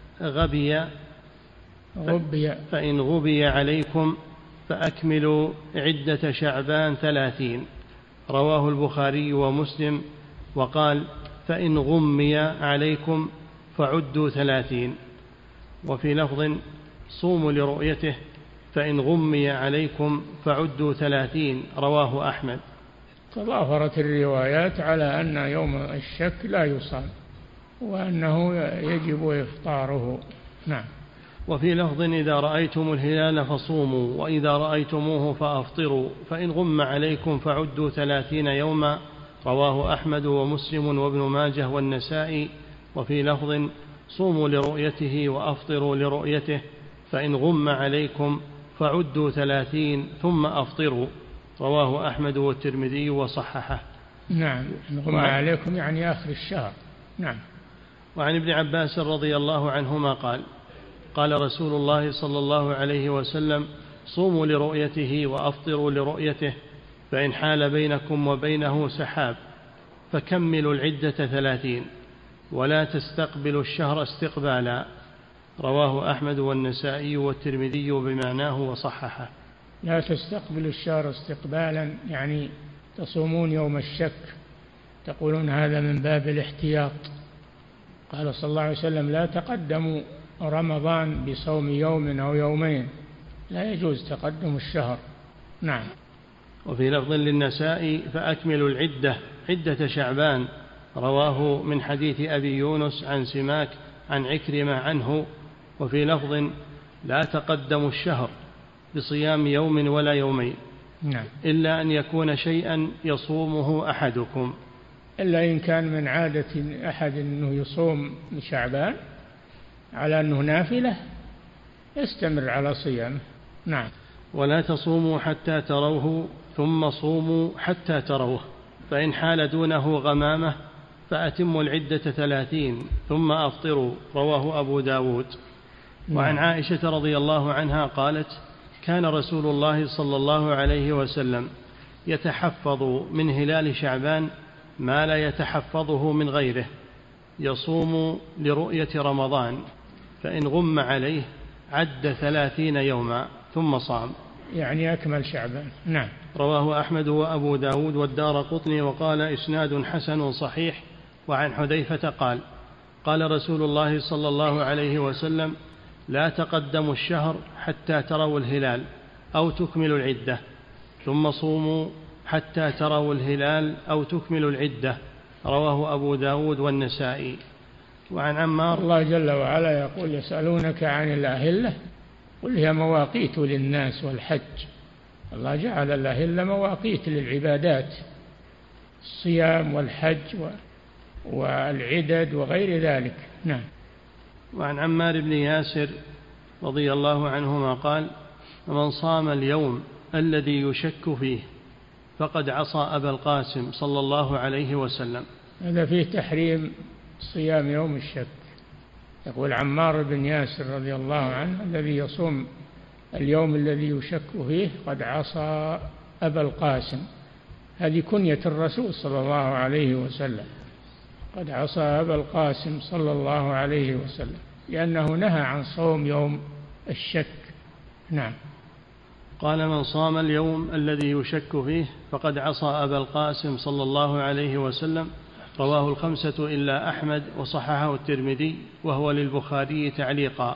غبي عليكم فأكملوا عدة شعبان 30. رواه البخاري ومسلم. وقال: فإن غمي عليكم فعدوا 30. وفي لفظ: صوموا لرؤيته فإن غمي عليكم فعدوا 30. رواه أحمد. تضافرت الروايات على أن يوم الشك لا يصام، وأنه يجب إفطاره. نعم. وفي لفظ: إذا رأيتم الهلال فصوموا، وإذا رأيتموه فأفطروا، فإن غم عليكم فعدوا 30 يوما. رواه أحمد ومسلم وابن ماجه والنسائي. وفي لفظ: صوموا لرؤيته وأفطروا لرؤيته، فإن غم عليكم فعدوا 30 ثم أفطروا. رواه أحمد والترمذي وصححه. نعم. غم عليكم يعني آخر الشهر. نعم. وعن ابن عباس رضي الله عنهما قال: قال رسول الله صلى الله عليه وسلم: صوموا لرؤيته وأفطروا لرؤيته، فإن حال بينكم وبينه سحاب فكملوا العدة 30 ولا تستقبلوا الشهر استقبالا. رواه أحمد والنسائي والترمذي بمعناه وصححه. لا تستقبلوا الشهر استقبالا يعني تصومون يوم الشك، تقولون هذا من باب الاحتياط. قال صلى الله عليه وسلم: لا تقدموا رمضان بصوم يوم أو يومين، لا يجوز تقدم الشهر. نعم. وفي لفظ للنسائي: فأكملوا العدة عدة شعبان. رواه من حديث أبي يونس عن سماك عن عكرمة عنه. وفي لفظ: لا تقدموا الشهر بصيام يوم ولا يومين. نعم. إلا أن يكون شيئا يصومه أحدكم، إلا إن كان من عادة أحد أنه يصوم من شعبان على أنه نافلة يستمر على صيامه. نعم. ولا تصوموا حتى تروه ثم صوموا حتى تروه، فإن حال دونه غمامة فأتموا العدة 30 ثم أفطروا. رواه أبو داود. وعن عائشة رضي الله عنها قالت: كان رسول الله صلى الله عليه وسلم يتحفظ من هلال شعبان ما لا يتحفظه من غيره، يصوم لرؤية رمضان، فإن غم عليه عد 30 يوما ثم صام، يعني أكمل شعبان. نعم. رواه أحمد وأبو داود والدارقطني وقال: إسناد حسن صحيح. وعن حذيفة قال: قال رسول الله صلى الله عليه وسلم: لا تقدموا الشهر حتى تروا الهلال أو تكملوا العدة، ثم صوموا حتى تروا الهلال أو تكملوا العدة. رواه أبو داود والنسائي. وعن عمار: الله جل وعلا يقول: يسألونك عن الأهلة قل هي مواقيت للناس والحج. الله جعل الأهلة مواقيت للعبادات، الصيام والحج والعدد وغير ذلك. نعم. وعن عمار بن ياسر رضي الله عنهما قال: من صام اليوم الذي يشك فيه فقد عصى أبا القاسم صلى الله عليه وسلم. هذا فيه تحريم صيام يوم الشك. يقول عمار بن ياسر رضي الله عنه: الذي يصوم اليوم الذي يشك فيه قد عصى أبا القاسم. هذه كنية الرسول صلى الله عليه وسلم، قد عصى أبا القاسم صلى الله عليه وسلم، لأنه نهى عن صوم يوم الشك. نعم. قال: من صام اليوم الذي يشك فيه فقد عصى أبا القاسم صلى الله عليه وسلم، رواه الخمسة إلا أحمد وصححه الترمذي وهو للبخاري تعليقا.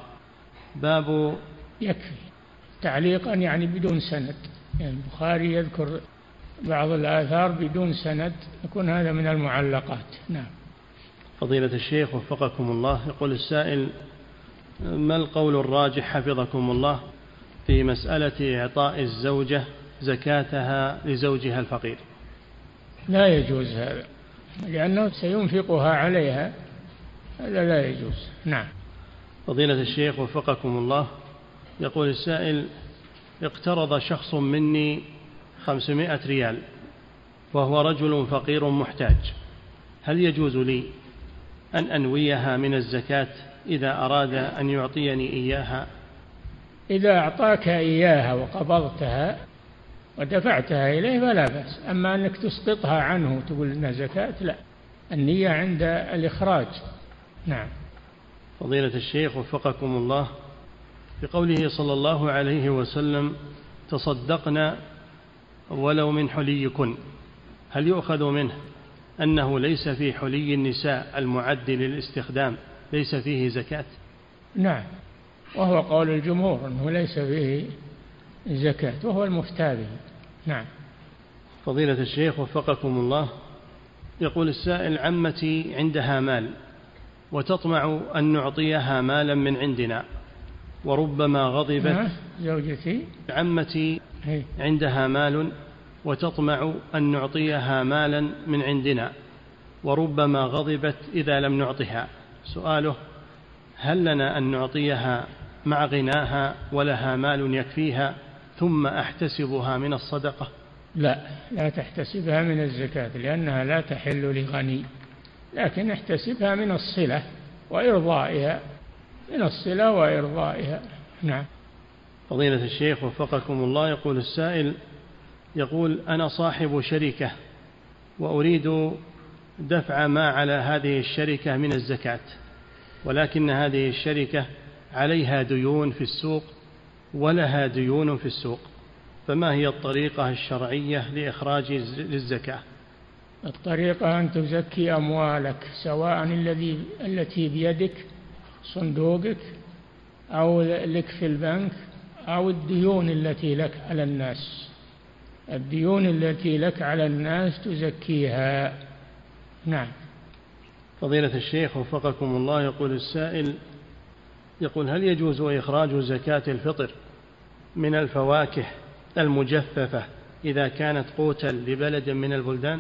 باب يكفي تعليقا يعني بدون سند، يعني البخاري يذكر بعض الآثار بدون سند، يكون هذا من المعلقات. نعم. فضيلة الشيخ وفقكم الله، يقول السائل: ما القول الراجح حفظكم الله في مسألة إعطاء الزوجة زكاتها لزوجها الفقير؟ لا يجوز هذا، لأنه سينفقها عليها، هذا لا يجوز. نعم. فضيلة الشيخ وفقكم الله، يقول السائل: اقترض شخص مني 500 ريال وهو رجل فقير محتاج، هل يجوز لي أن أنويها من الزكاة إذا أراد أن يعطيني إياها؟ إذا أعطاك إياها وقبضتها ودفعتها إليه فلا بأس، أما أنك تسقطها عنه وتقول إنها زكاة لا، النية عند الإخراج. نعم. فضيلة الشيخ وفقكم الله، بقوله صلى الله عليه وسلم: تصدقنا ولو من حليكن، هل يؤخذ منه أنه ليس في حلي النساء المعد للاستخدام ليس فيه زكاة؟ نعم، وهو قول الجمهور أنه ليس فيه زكاة، وهو المفتى به. نعم. فضيلة الشيخ وفقكم الله، يقول السائل: عمتي عندها مال وتطمع أن نعطيها مالا من عندنا، وربما غضبت. زوجتي عمتي عندها مال وتطمع أن نعطيها مالا من عندنا، وربما غضبت إذا لم نعطها. سؤاله: هل لنا أن نعطيها مع غناها ولها مال يكفيها ثم أحتسبها من الصدقة؟ لا تحتسبها من الزكاة، لأنها لا تحل لغني، لكن احتسبها من الصلة وإرضائها، من الصلة وإرضائها. نعم. فضيلة الشيخ وفقكم الله، يقول السائل: يقول: أنا صاحب شركة وأريد دفع ما على هذه الشركة من الزكاة، ولكن هذه الشركة عليها ديون في السوق ولها ديون في السوق، فما هي الطريقة الشرعية لإخراج للزكاة؟ الطريقة أن تزكي أموالك، سواء التي بيدك صندوقك أو لك في البنك، أو الديون التي لك على الناس. الديون التي لك على الناس تزكيها. نعم. فضيلة الشيخ وفقكم الله، يقول السائل: يقول: هل يجوز إخراج زكاة الفطر من الفواكه المجففة إذا كانت قوتا لبلد من البلدان؟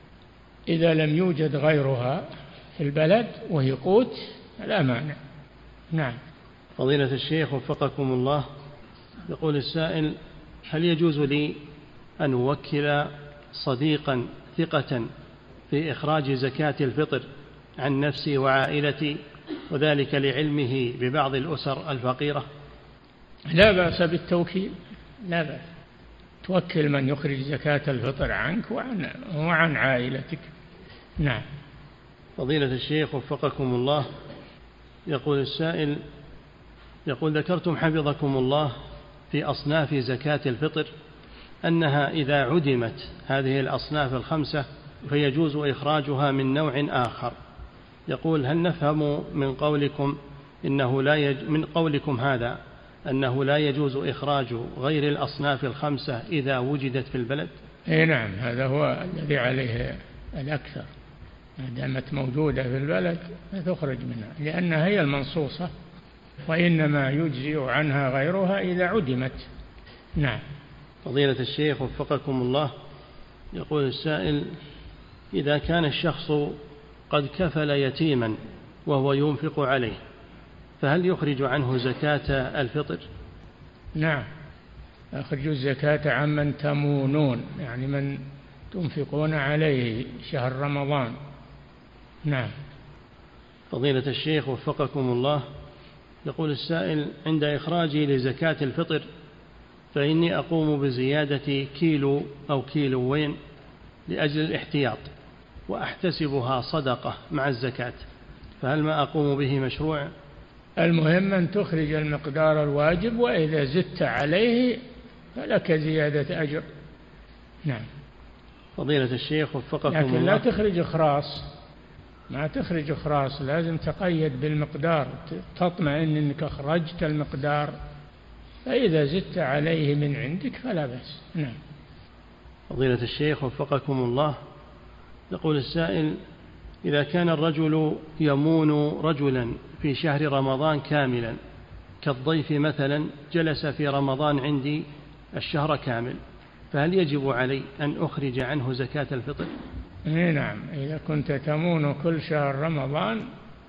إذا لم يوجد غيرها في البلد وهي قوت لا مانع. نعم. فضيلة الشيخ وفقكم الله، يقول السائل: هل يجوز لي أن أوكل صديقا ثقة في إخراج زكاة الفطر عن نفسي وعائلتي، وذلك لعلمه ببعض الأسر الفقيرة؟ لا بأس بالتوكيل، لا بأس، توكل من يخرج زكاة الفطر عنك وعن عائلتك. نعم. فضيلة الشيخ وفقكم الله، يقول السائل: يقول: ذكرتم حفظكم الله في أصناف زكاة الفطر أنها إذا عدمت هذه الأصناف الخمسة فيجوز إخراجها من نوع آخر. يقول: هل نفهم من قولكم من قولكم هذا أنه لا يجوز إخراج غير الأصناف الخمسة إذا وجدت في البلد؟ نعم، هذا هو الذي عليه الأكثر، ما دامت موجودة في البلد فتخرج منها، لأنها هي المنصوصة، وإنما يجزئ عنها غيرها إذا عدمت. نعم. فضيلة الشيخ وفقكم الله، يقول السائل: إذا كان الشخص قد كفل يتيما وهو ينفق عليه، فهل يخرج عنه زكاة الفطر؟ نعم، أخرجوا الزكاة عمن تمونون، يعني من تنفقون عليه شهر رمضان. نعم. فضيلة الشيخ وفقكم الله، يقول السائل: عند إخراجي لزكاة الفطر فإني أقوم بزيادة كيلو أو كيلوين لأجل الاحتياط، وأحتسبها صدقة مع الزكاة، فهل ما أقوم به مشروع؟ المهم أن تخرج المقدار الواجب، وإذا زدت عليه فلك زيادة أجر. نعم. فضيلة الشيخ وفقكم الله، لكن لا تخرج إخراص ما تخرج أخراس، لازم تقيد بالمقدار، تطمئن أنك أخرجت المقدار، فإذا زدت عليه من عندك فلا بأس. نعم. فضيلة الشيخ وفقكم الله، يقول السائل: إذا كان الرجل يمون رجلا في شهر رمضان كاملا كالضيف مثلا جلس في رمضان عندي الشهر كامل، فهل يجب علي أن أخرج عنه زكاة الفطر؟ نعم، إذا كنت تمون كل شهر رمضان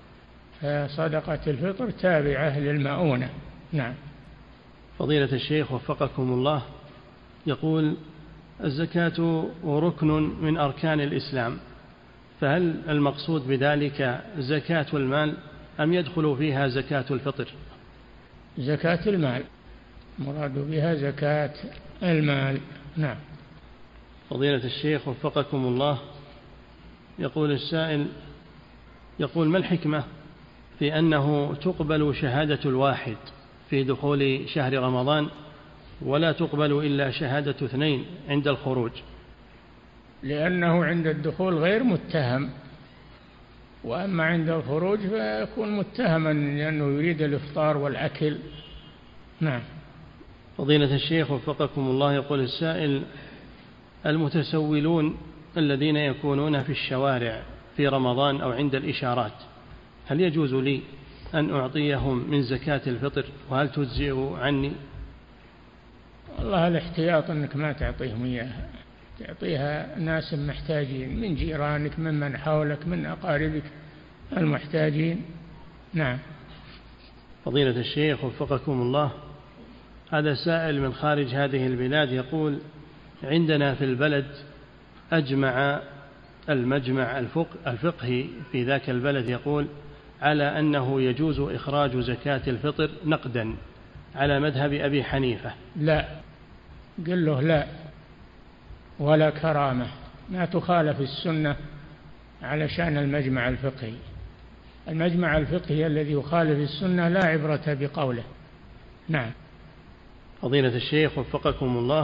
فصدقة الفطر تابعة للمؤونة. نعم. فضيلة الشيخ وفقكم الله، يقول: الزكاة ركن من أركان الإسلام، فهل المقصود بذلك زكاة المال أم يدخل فيها زكاة الفطر؟ زكاة المال، مراد بها زكاة المال. نعم. فضيلة الشيخ وفقكم الله، يقول السائل: يقول: ما الحكمة في أنه تقبل شهادة الواحد في دخول شهر رمضان ولا تقبل إلا شهادة 2 عند الخروج؟ لأنه عند الدخول غير متهم، وأما عند الخروج فيكون متهما لأنه يريد الإفطار والأكل. نعم. فضيلة الشيخ وفقكم الله، يقول السائل: المتسولون الذين يكونون في الشوارع في رمضان أو عند الإشارات، هل يجوز لي أن أعطيهم من زكاة الفطر، وهل تجزئ عني؟ والله الاحتياط أنك ما تعطيهم إياها، تعطيها ناس محتاجين من جيرانك، ممن حولك، من أقاربك المحتاجين. نعم. فضيلة الشيخ وفقكم الله، هذا سائل من خارج هذه البلاد يقول: عندنا في البلد أجمع المجمع الفقهي في ذاك البلد يقول على أنه يجوز إخراج زكاة الفطر نقدا على مذهب أبي حنيفة. لا، قل له لا، ولا كرامة، ما تخالف السنة علشان المجمع الفقهي. المجمع الفقهي الذي يخالف السنة لا عبرة بقوله. نعم. فضيلة الشيخ وفقكم الله،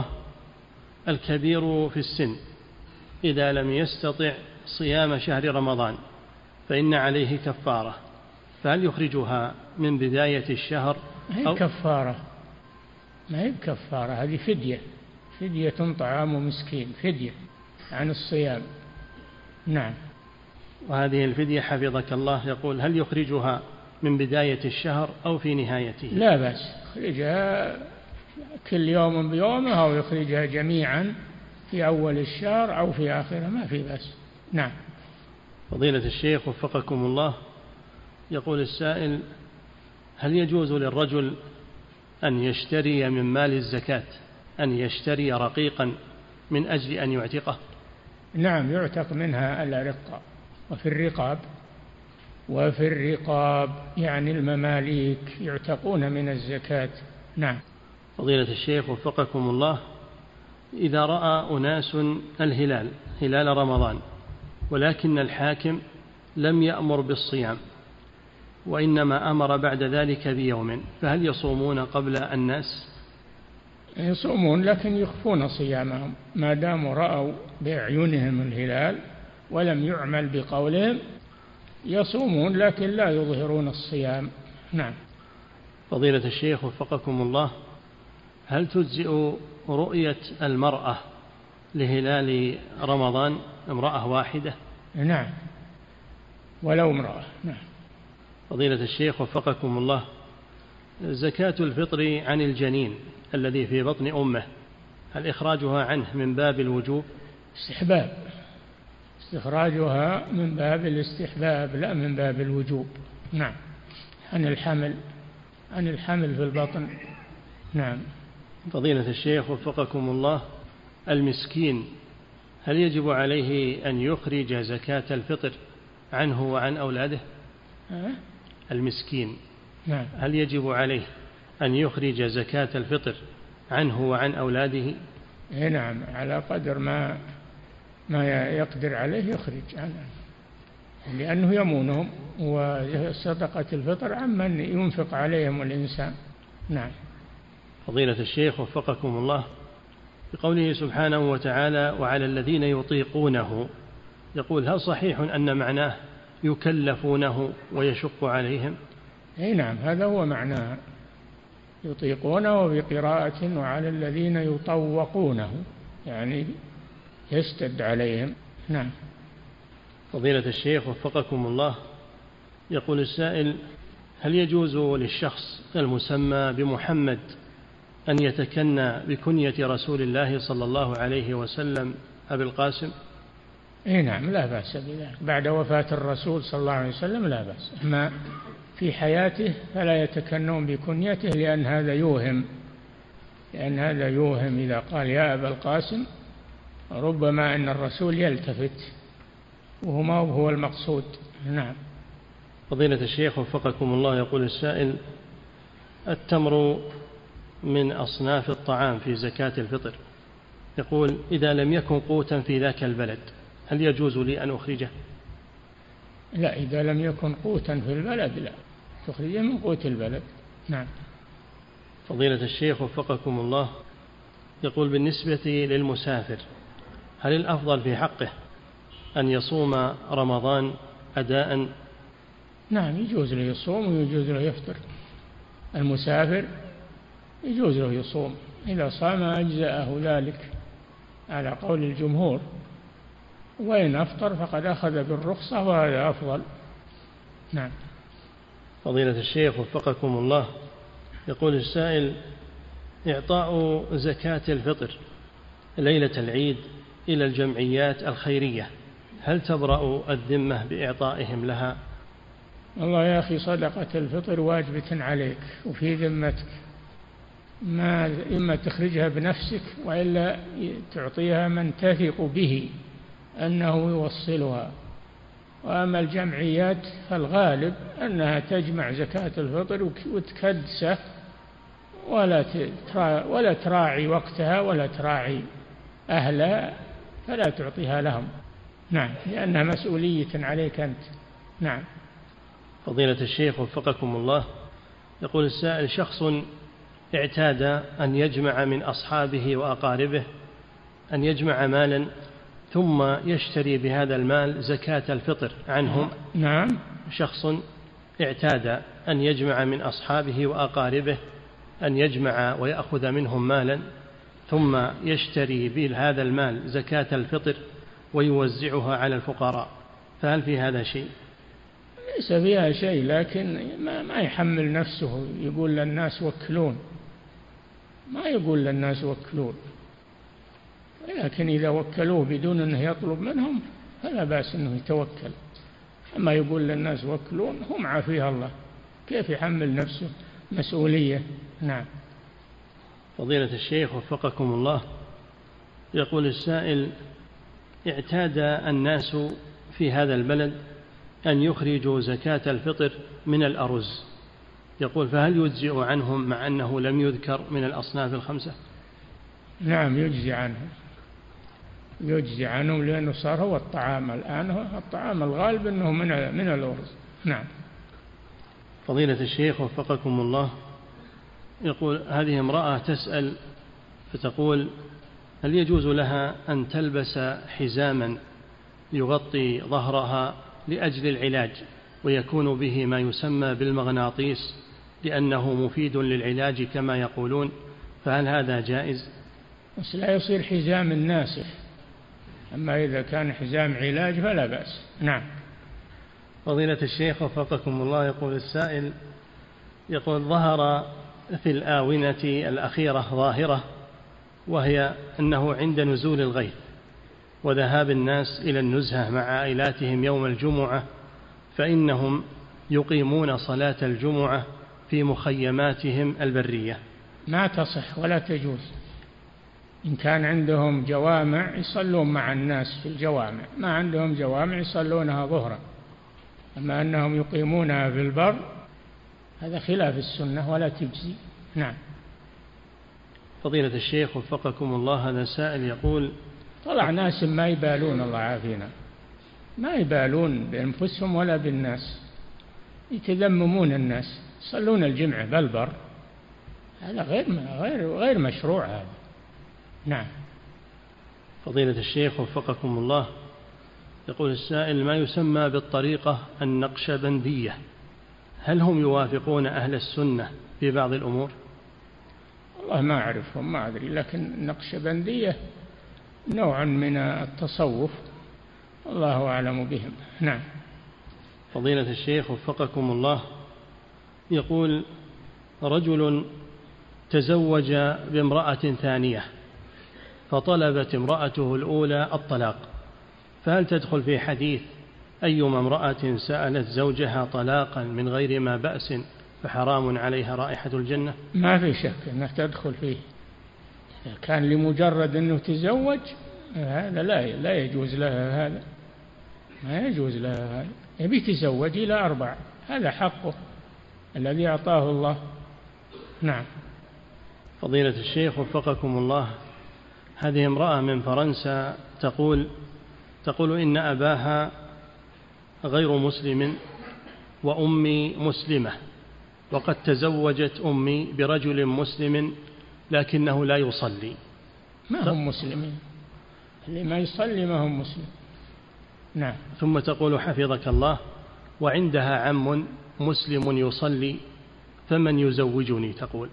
الكبير في السن إذا لم يستطع صيام شهر رمضان فإن عليه كفارة، فهل يخرجها من بداية الشهر؟ ما هي كفارة، ما هي كفارة، هذه فدية، فدية طعام مسكين، فدية عن الصيام. نعم. وهذه الفدية حفظك الله يقول هل يخرجها من بداية الشهر أو في نهايته؟ لا بأس، يخرجها كل يوم بيومه أو يخرجها جميعا في أول الشهر أو في آخره، ما في بأس. نعم. فضيلة الشيخ وفقكم الله، يقول السائل: هل يجوز للرجل أن يشتري من مال الزكاة أن يشتري رقيقا من أجل أن يعتقه؟ نعم، يعتق منها الأرقاء، وفي الرقاب يعني المماليك يعتقون من الزكاة. نعم. فضيلة الشيخ وفقكم الله، إذا رأى أناس الهلال هلال رمضان ولكن الحاكم لم يأمر بالصيام وإنما أمر بعد ذلك بيوم، فهل يصومون قبل الناس؟ يصومون لكن يخفون صيامهم، ما داموا رأوا بأعينهم الهلال ولم يعمل بقولهم يصومون لكن لا يظهرون الصيام. نعم. فضيلة الشيخ وفقكم الله، هل تجزئ رؤية المرأة لهلال رمضان، امرأة واحدة؟ نعم، ولو امرأة. نعم. فضيلة الشيخ وفقكم الله، زكاة الفطر عن الجنين الذي في بطن أمه، هل إخراجها عنه من باب الوجوب؟ استحباب، استخراجها من باب الاستحباب لا من باب الوجوب. نعم. عن الحمل في البطن. نعم. فضيلة الشيخ وفقكم الله، المسكين هل يجب عليه أن يخرج زكاة الفطر عنه وعن أولاده؟ المسكين نعم. هل يجب عليه أن يخرج زكاة الفطر عنه وعن أولاده؟ نعم، على قدر ما يقدر عليه يخرج عنه، لأنه يمونهم، وصدقة الفطر عمن ينفق عليهم الإنسان. نعم. فضيلة الشيخ وفقكم الله، بقوله سبحانه وتعالى: وعلى الذين يطيقونه، يقول هل صحيح أن معناه يكلفونه ويشق عليهم؟ أي نعم، هذا هو معناه، يطيقونه بقراءة وعلى الذين يطوقونه، يعني يشتد عليهم. نعم. فضيلة الشيخ وفقكم الله، يقول السائل: هل يجوز للشخص المسمى بمحمد أن يتكنى بكنية رسول الله صلى الله عليه وسلم أبي القاسم؟ اي نعم، لا بأس بذلك بعد وفاة الرسول صلى الله عليه وسلم، لا بأس. أما في حياته فلا يتكنون بكنيته، لأن هذا يوهم إذا قال يا أبا القاسم ربما أن الرسول يلتفت وهو ما هو المقصود. نعم. فضيلة الشيخ وفقكم الله، يقول السائل: التمر من أصناف الطعام في زكاة الفطر، يقول: إذا لم يكن قوتا في ذاك البلد هل يجوز لي أن أخرجه؟ لا، إذا لم يكن قوتا في البلد لا تخرجه من قوت البلد. نعم. فضيلة الشيخ وفقكم الله، يقول: بالنسبة للمسافر هل الأفضل في حقه أن يصوم رمضان أداء؟ نعم، يجوز له يصوم ويجوز له يفطر. المسافر يجوز له يصوم، إذا صام أجزأه ذلك على قول الجمهور، وإن أفطر فقد أخذ بالرخصة وهذا أفضل. نعم. فضيلة الشيخ وفقكم الله، يقول السائل: إعطاء زكاة الفطر ليلة العيد إلى الجمعيات الخيرية هل تبرأ الذمة بإعطائهم لها؟ والله يا أخي، صدقة الفطر واجبة عليك وفي ذمتك، ما إما تخرجها بنفسك وإلا تعطيها من تثق به أنه يوصلها. وأما الجمعيات فالغالب أنها تجمع زكاة الفطر وتكدسه ولا تراعي وقتها ولا تراعي أهلها، فلا تعطيها لهم. نعم، لأنها مسؤولية عليك أنت. نعم. فضيلة الشيخ وفقكم الله، يقول السائل: شخص اعتاد أن يجمع من أصحابه وأقاربه أن يجمع مالا ثم يشتري بهذا المال زكاة الفطر عنهم. نعم. شخص اعتاد أن يجمع من أصحابه وأقاربه أن يجمع ويأخذ منهم مالا ثم يشتري بهذا المال زكاة الفطر ويوزعها على الفقراء، فهل في هذا شيء؟ ليس فيها شيء، لكن ما يحمل نفسه يقول للناس وكلون، ما يقول للناس وكلون، لكن إذا وكلوه بدون أنه يطلب منهم فلا بأس أنه يتوكل. أما يقول للناس وكلون هم عافيها الله، كيف يحمل نفسه مسؤولية؟ نعم. فضيلة الشيخ وفقكم الله، يقول السائل: اعتاد الناس في هذا البلد أن يخرجوا زكاة الفطر من الأرز، يقول: فهل يجزئ عنهم مع أنه لم يذكر من الأصناف الخمسة؟ نعم، يجزي عنهم لأنه صار هو الطعام الآن، الطعام الغالب أنه من الأرز. نعم. فضيلة الشيخ وفقكم الله، يقول: هذه امرأة تسأل فتقول: هل يجوز لها أن تلبس حزاما يغطي ظهرها لأجل العلاج ويكون به ما يسمى بالمغناطيس لأنه مفيد للعلاج كما يقولون، فهل هذا جائز؟ بس لا يصير حزام ناسف، أما إذا كان حزام علاج فلا بأس. نعم. فضيلة الشيخ وفقكم الله، يقول السائل: يقول: ظهر في الآونة الأخيرة ظاهرة، وهي أنه عند نزول الغيث وذهاب الناس إلى النزهة مع عائلاتهم يوم الجمعة فإنهم يقيمون صلاة الجمعة في مخيماتهم البرية. ما تصح ولا تجوز. إن كان عندهم جوامع يصلون مع الناس في الجوامع، ما عندهم جوامع يصلونها ظهرا. أما أنهم يقيمونها في البر هذا خلاف السنة ولا تجزي. نعم. فضيلة الشيخ وفقكم الله، هذا سائل يقول: طلع ناس ما يبالون، الله عافينا، ما يبالون بأنفسهم ولا بالناس، يتذممون الناس، يصلون الجمعة بالبر، هذا غير مشروع هذا. نعم. فضيلة الشيخ وفقكم الله، يقول السائل: ما يسمى بالطريقة النقشبندية، هل هم يوافقون أهل السنة في بعض الأمور؟ والله ما أعرفهم، ما أدري، لكن النقشبندية نوع من التصوف، الله أعلم بهم. نعم. فضيلة الشيخ وفقكم الله، يقول: رجل تزوج بامرأة ثانية فطلبت امرأته الأولى الطلاق، فهل تدخل في حديث أيما امرأة سألت زوجها طلاقا من غير ما بأس فحرام عليها رائحة الجنة؟ ما في شك أنها تدخل فيه، كان لمجرد أنه تزوج هذا لا يجوز لها، هذا ما يجوز لها، هذا يبي تزوج إلى 4، هذا حقه الذي أعطاه الله. نعم. فضيلة الشيخ وفقكم الله، هذه امرأة من فرنسا تقول إن أباها غير مسلم وأمي مسلمة، وقد تزوجت أمي برجل مسلم لكنه لا يصلي. ما هم مسلمين، اللي ما يصلي ما هم مسلم. نعم. ثم تقول حفظك الله: وعندها عم مسلم يصلي فمن يزوجني؟ تقول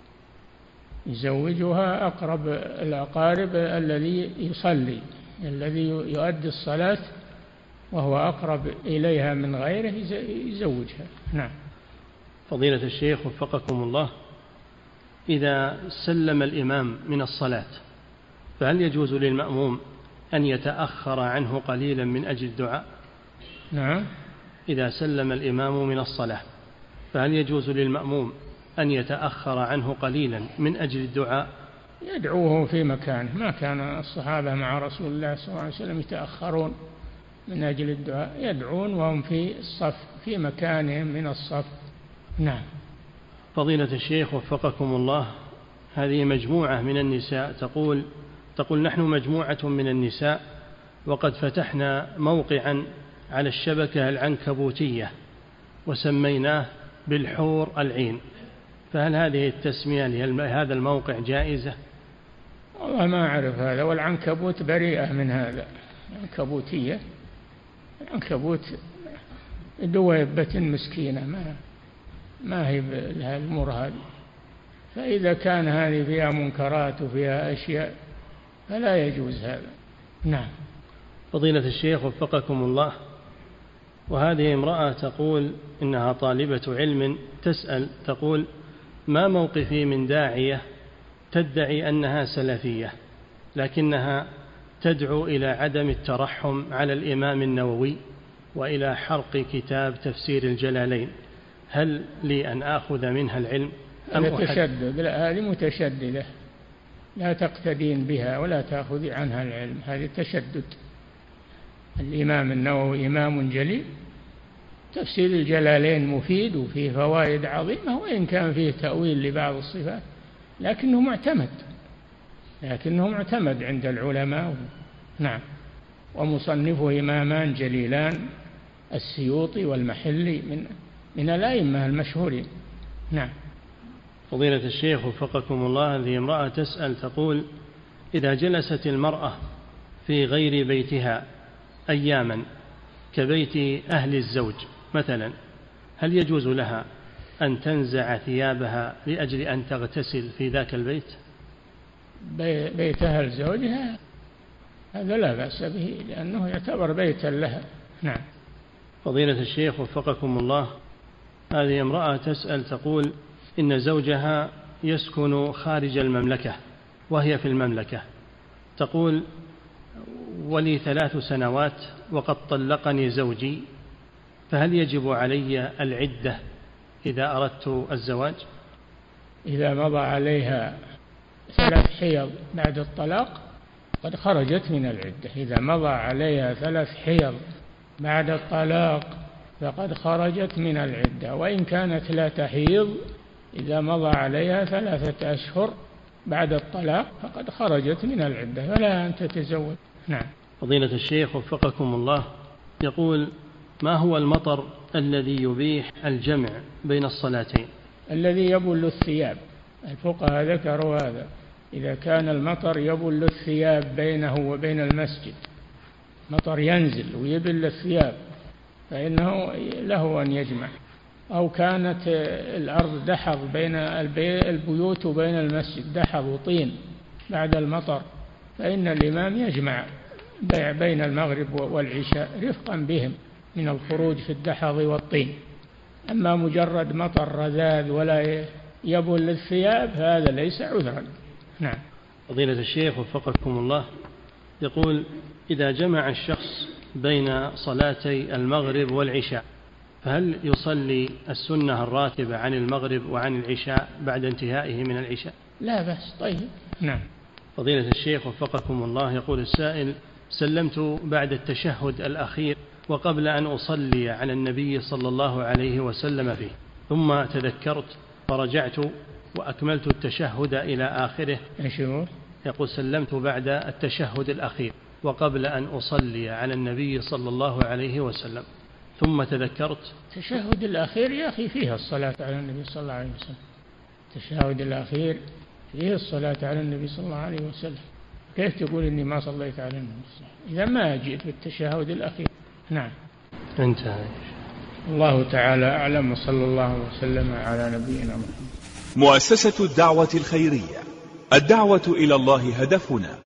يزوجها أقرب الأقارب الذي يصلي، الذي يؤدي الصلاة وهو أقرب إليها من غيره يزوجها. نعم. فضيلة الشيخ وفقكم الله، إذا سلم الإمام من الصلاة فهل يجوز للمأموم أن يتأخر عنه قليلا من أجل الدعاء؟ نعم. إذا سلم الإمام من الصلاة فهل يجوز للمأموم أن يتأخر عنه قليلا من أجل الدعاء؟ يدعوه في مكانه، ما كان الصحابة مع رسول الله صلى الله عليه وسلم يتأخرون من أجل الدعاء، يدعون وهم في الصف في مكانهم من الصف. نعم. فضيلة الشيخ وفقكم الله، هذه مجموعة من النساء تقول نحن مجموعة من النساء وقد فتحنا موقعا على الشبكة العنكبوتية وسميناه بالحور العين، فهل هذه التسمية لهذا الموقع جائزة؟ والله ما أعرف هذا، والعنكبوت بريئة من هذا، عنكبوتية، عنكبوت دويبة مسكينة ما هي لها الأمور هذه، فإذا كان هذه فيها منكرات وفيها أشياء فلا يجوز هذا. نعم. فضيلة الشيخ وفقكم الله، وهذه امرأة تقول إنها طالبة علم تقول: ما موقفي من داعية تدعي أنها سلفية لكنها تدعو إلى عدم الترحم على الإمام النووي وإلى حرق كتاب تفسير الجلالين، هل لي أن آخذ منها العلم أم تشدد؟ لا، هذه متشددة، لا تقتدين بها ولا تأخذ عنها العلم، هذه تشدد. الإمام النووي إمام جليل، تفسير الجلالين مفيد وفيه فوائد عظيمة، وإن كان فيه تأويل لبعض الصفات لكنه معتمد عند العلماء. نعم. ومصنفه إمامان جليلان، السيوطي والمحلي من الأئمة المشهورين. نعم. فضيلة الشيخ وفقكم الله، هذه امرأة تقول: إذا جلست المرأة في غير بيتها أياما كبيت أهل الزوج مثلا، هل يجوز لها أن تنزع ثيابها لأجل أن تغتسل في ذاك البيت؟ بيت أهل زوجها هذا لا بأس به، لأنه يعتبر بيتا لها. نعم. فضيلة الشيخ وفقكم الله، هذه امرأة تقول: إن زوجها يسكن خارج المملكة وهي في المملكة، تقول: ولي 3 سنوات وقد طلقني زوجي، فهل يجب علي العدة إذا أردت الزواج؟ إذا مضى عليها 3 حيض بعد الطلاق قد خرجت من العدة. إذا مضى عليها 3 حيض بعد الطلاق فقد خرجت من العدة، وإن كانت لا تحيض إذا مضى عليها 3 أشهر بعد الطلاق فقد خرجت من العدة، فلا أن تتزوج. نعم. فضيلة الشيخ وفقكم الله، يقول: ما هو المطر الذي يبيح الجمع بين الصلاتين؟ الذي يبل الثياب، الفقهاء ذكروا هذا، إذا كان المطر يبل الثياب بينه وبين المسجد مطر ينزل ويبل الثياب فإنه له أن يجمع، أو كانت الأرض دحض بين البيوت وبين المسجد، دحض وطين بعد المطر، فإن الإمام يجمع بين المغرب والعشاء رفقا بهم من الخروج في الدحض والطين. أما مجرد مطر رذاذ ولا يبل الثياب هذا ليس عذرا. نعم. فضيلة الشيخ وفقكم الله، يقول: إذا جمع الشخص بين صلاتي المغرب والعشاء فهل يصلي السنة الراتبة عن المغرب وعن العشاء بعد انتهائه من العشاء؟ لا بأس. طيب. نعم. فضيلة الشيخ وفقكم الله، يقول السائل: سلمت بعد التشهد الأخير وقبل أن أصلي على النبي صلى الله عليه وسلم فيه، ثم تذكرت فرجعت وأكملت التشهد إلى آخره. يقول: سلمت بعد التشهد الأخير وقبل أن أصلي على النبي صلى الله عليه وسلم، ثم تذكرت. التشهد الأخير يا أخي فيها الصلاة على النبي صلى الله عليه وسلم، التشهد الأخير فيه الصلاة على النبي صلى الله عليه وسلم، كيف تقول إني ما صليت على النبي صلى الله عليه وسلم إذا ما جئت بالتشهد الأخير؟ نعم. انتهى. الله تعالى أعلم، وصلى الله وسلم على نبينا محمد. مؤسسة الدعوة الخيرية، الدعوة إلى الله هدفنا.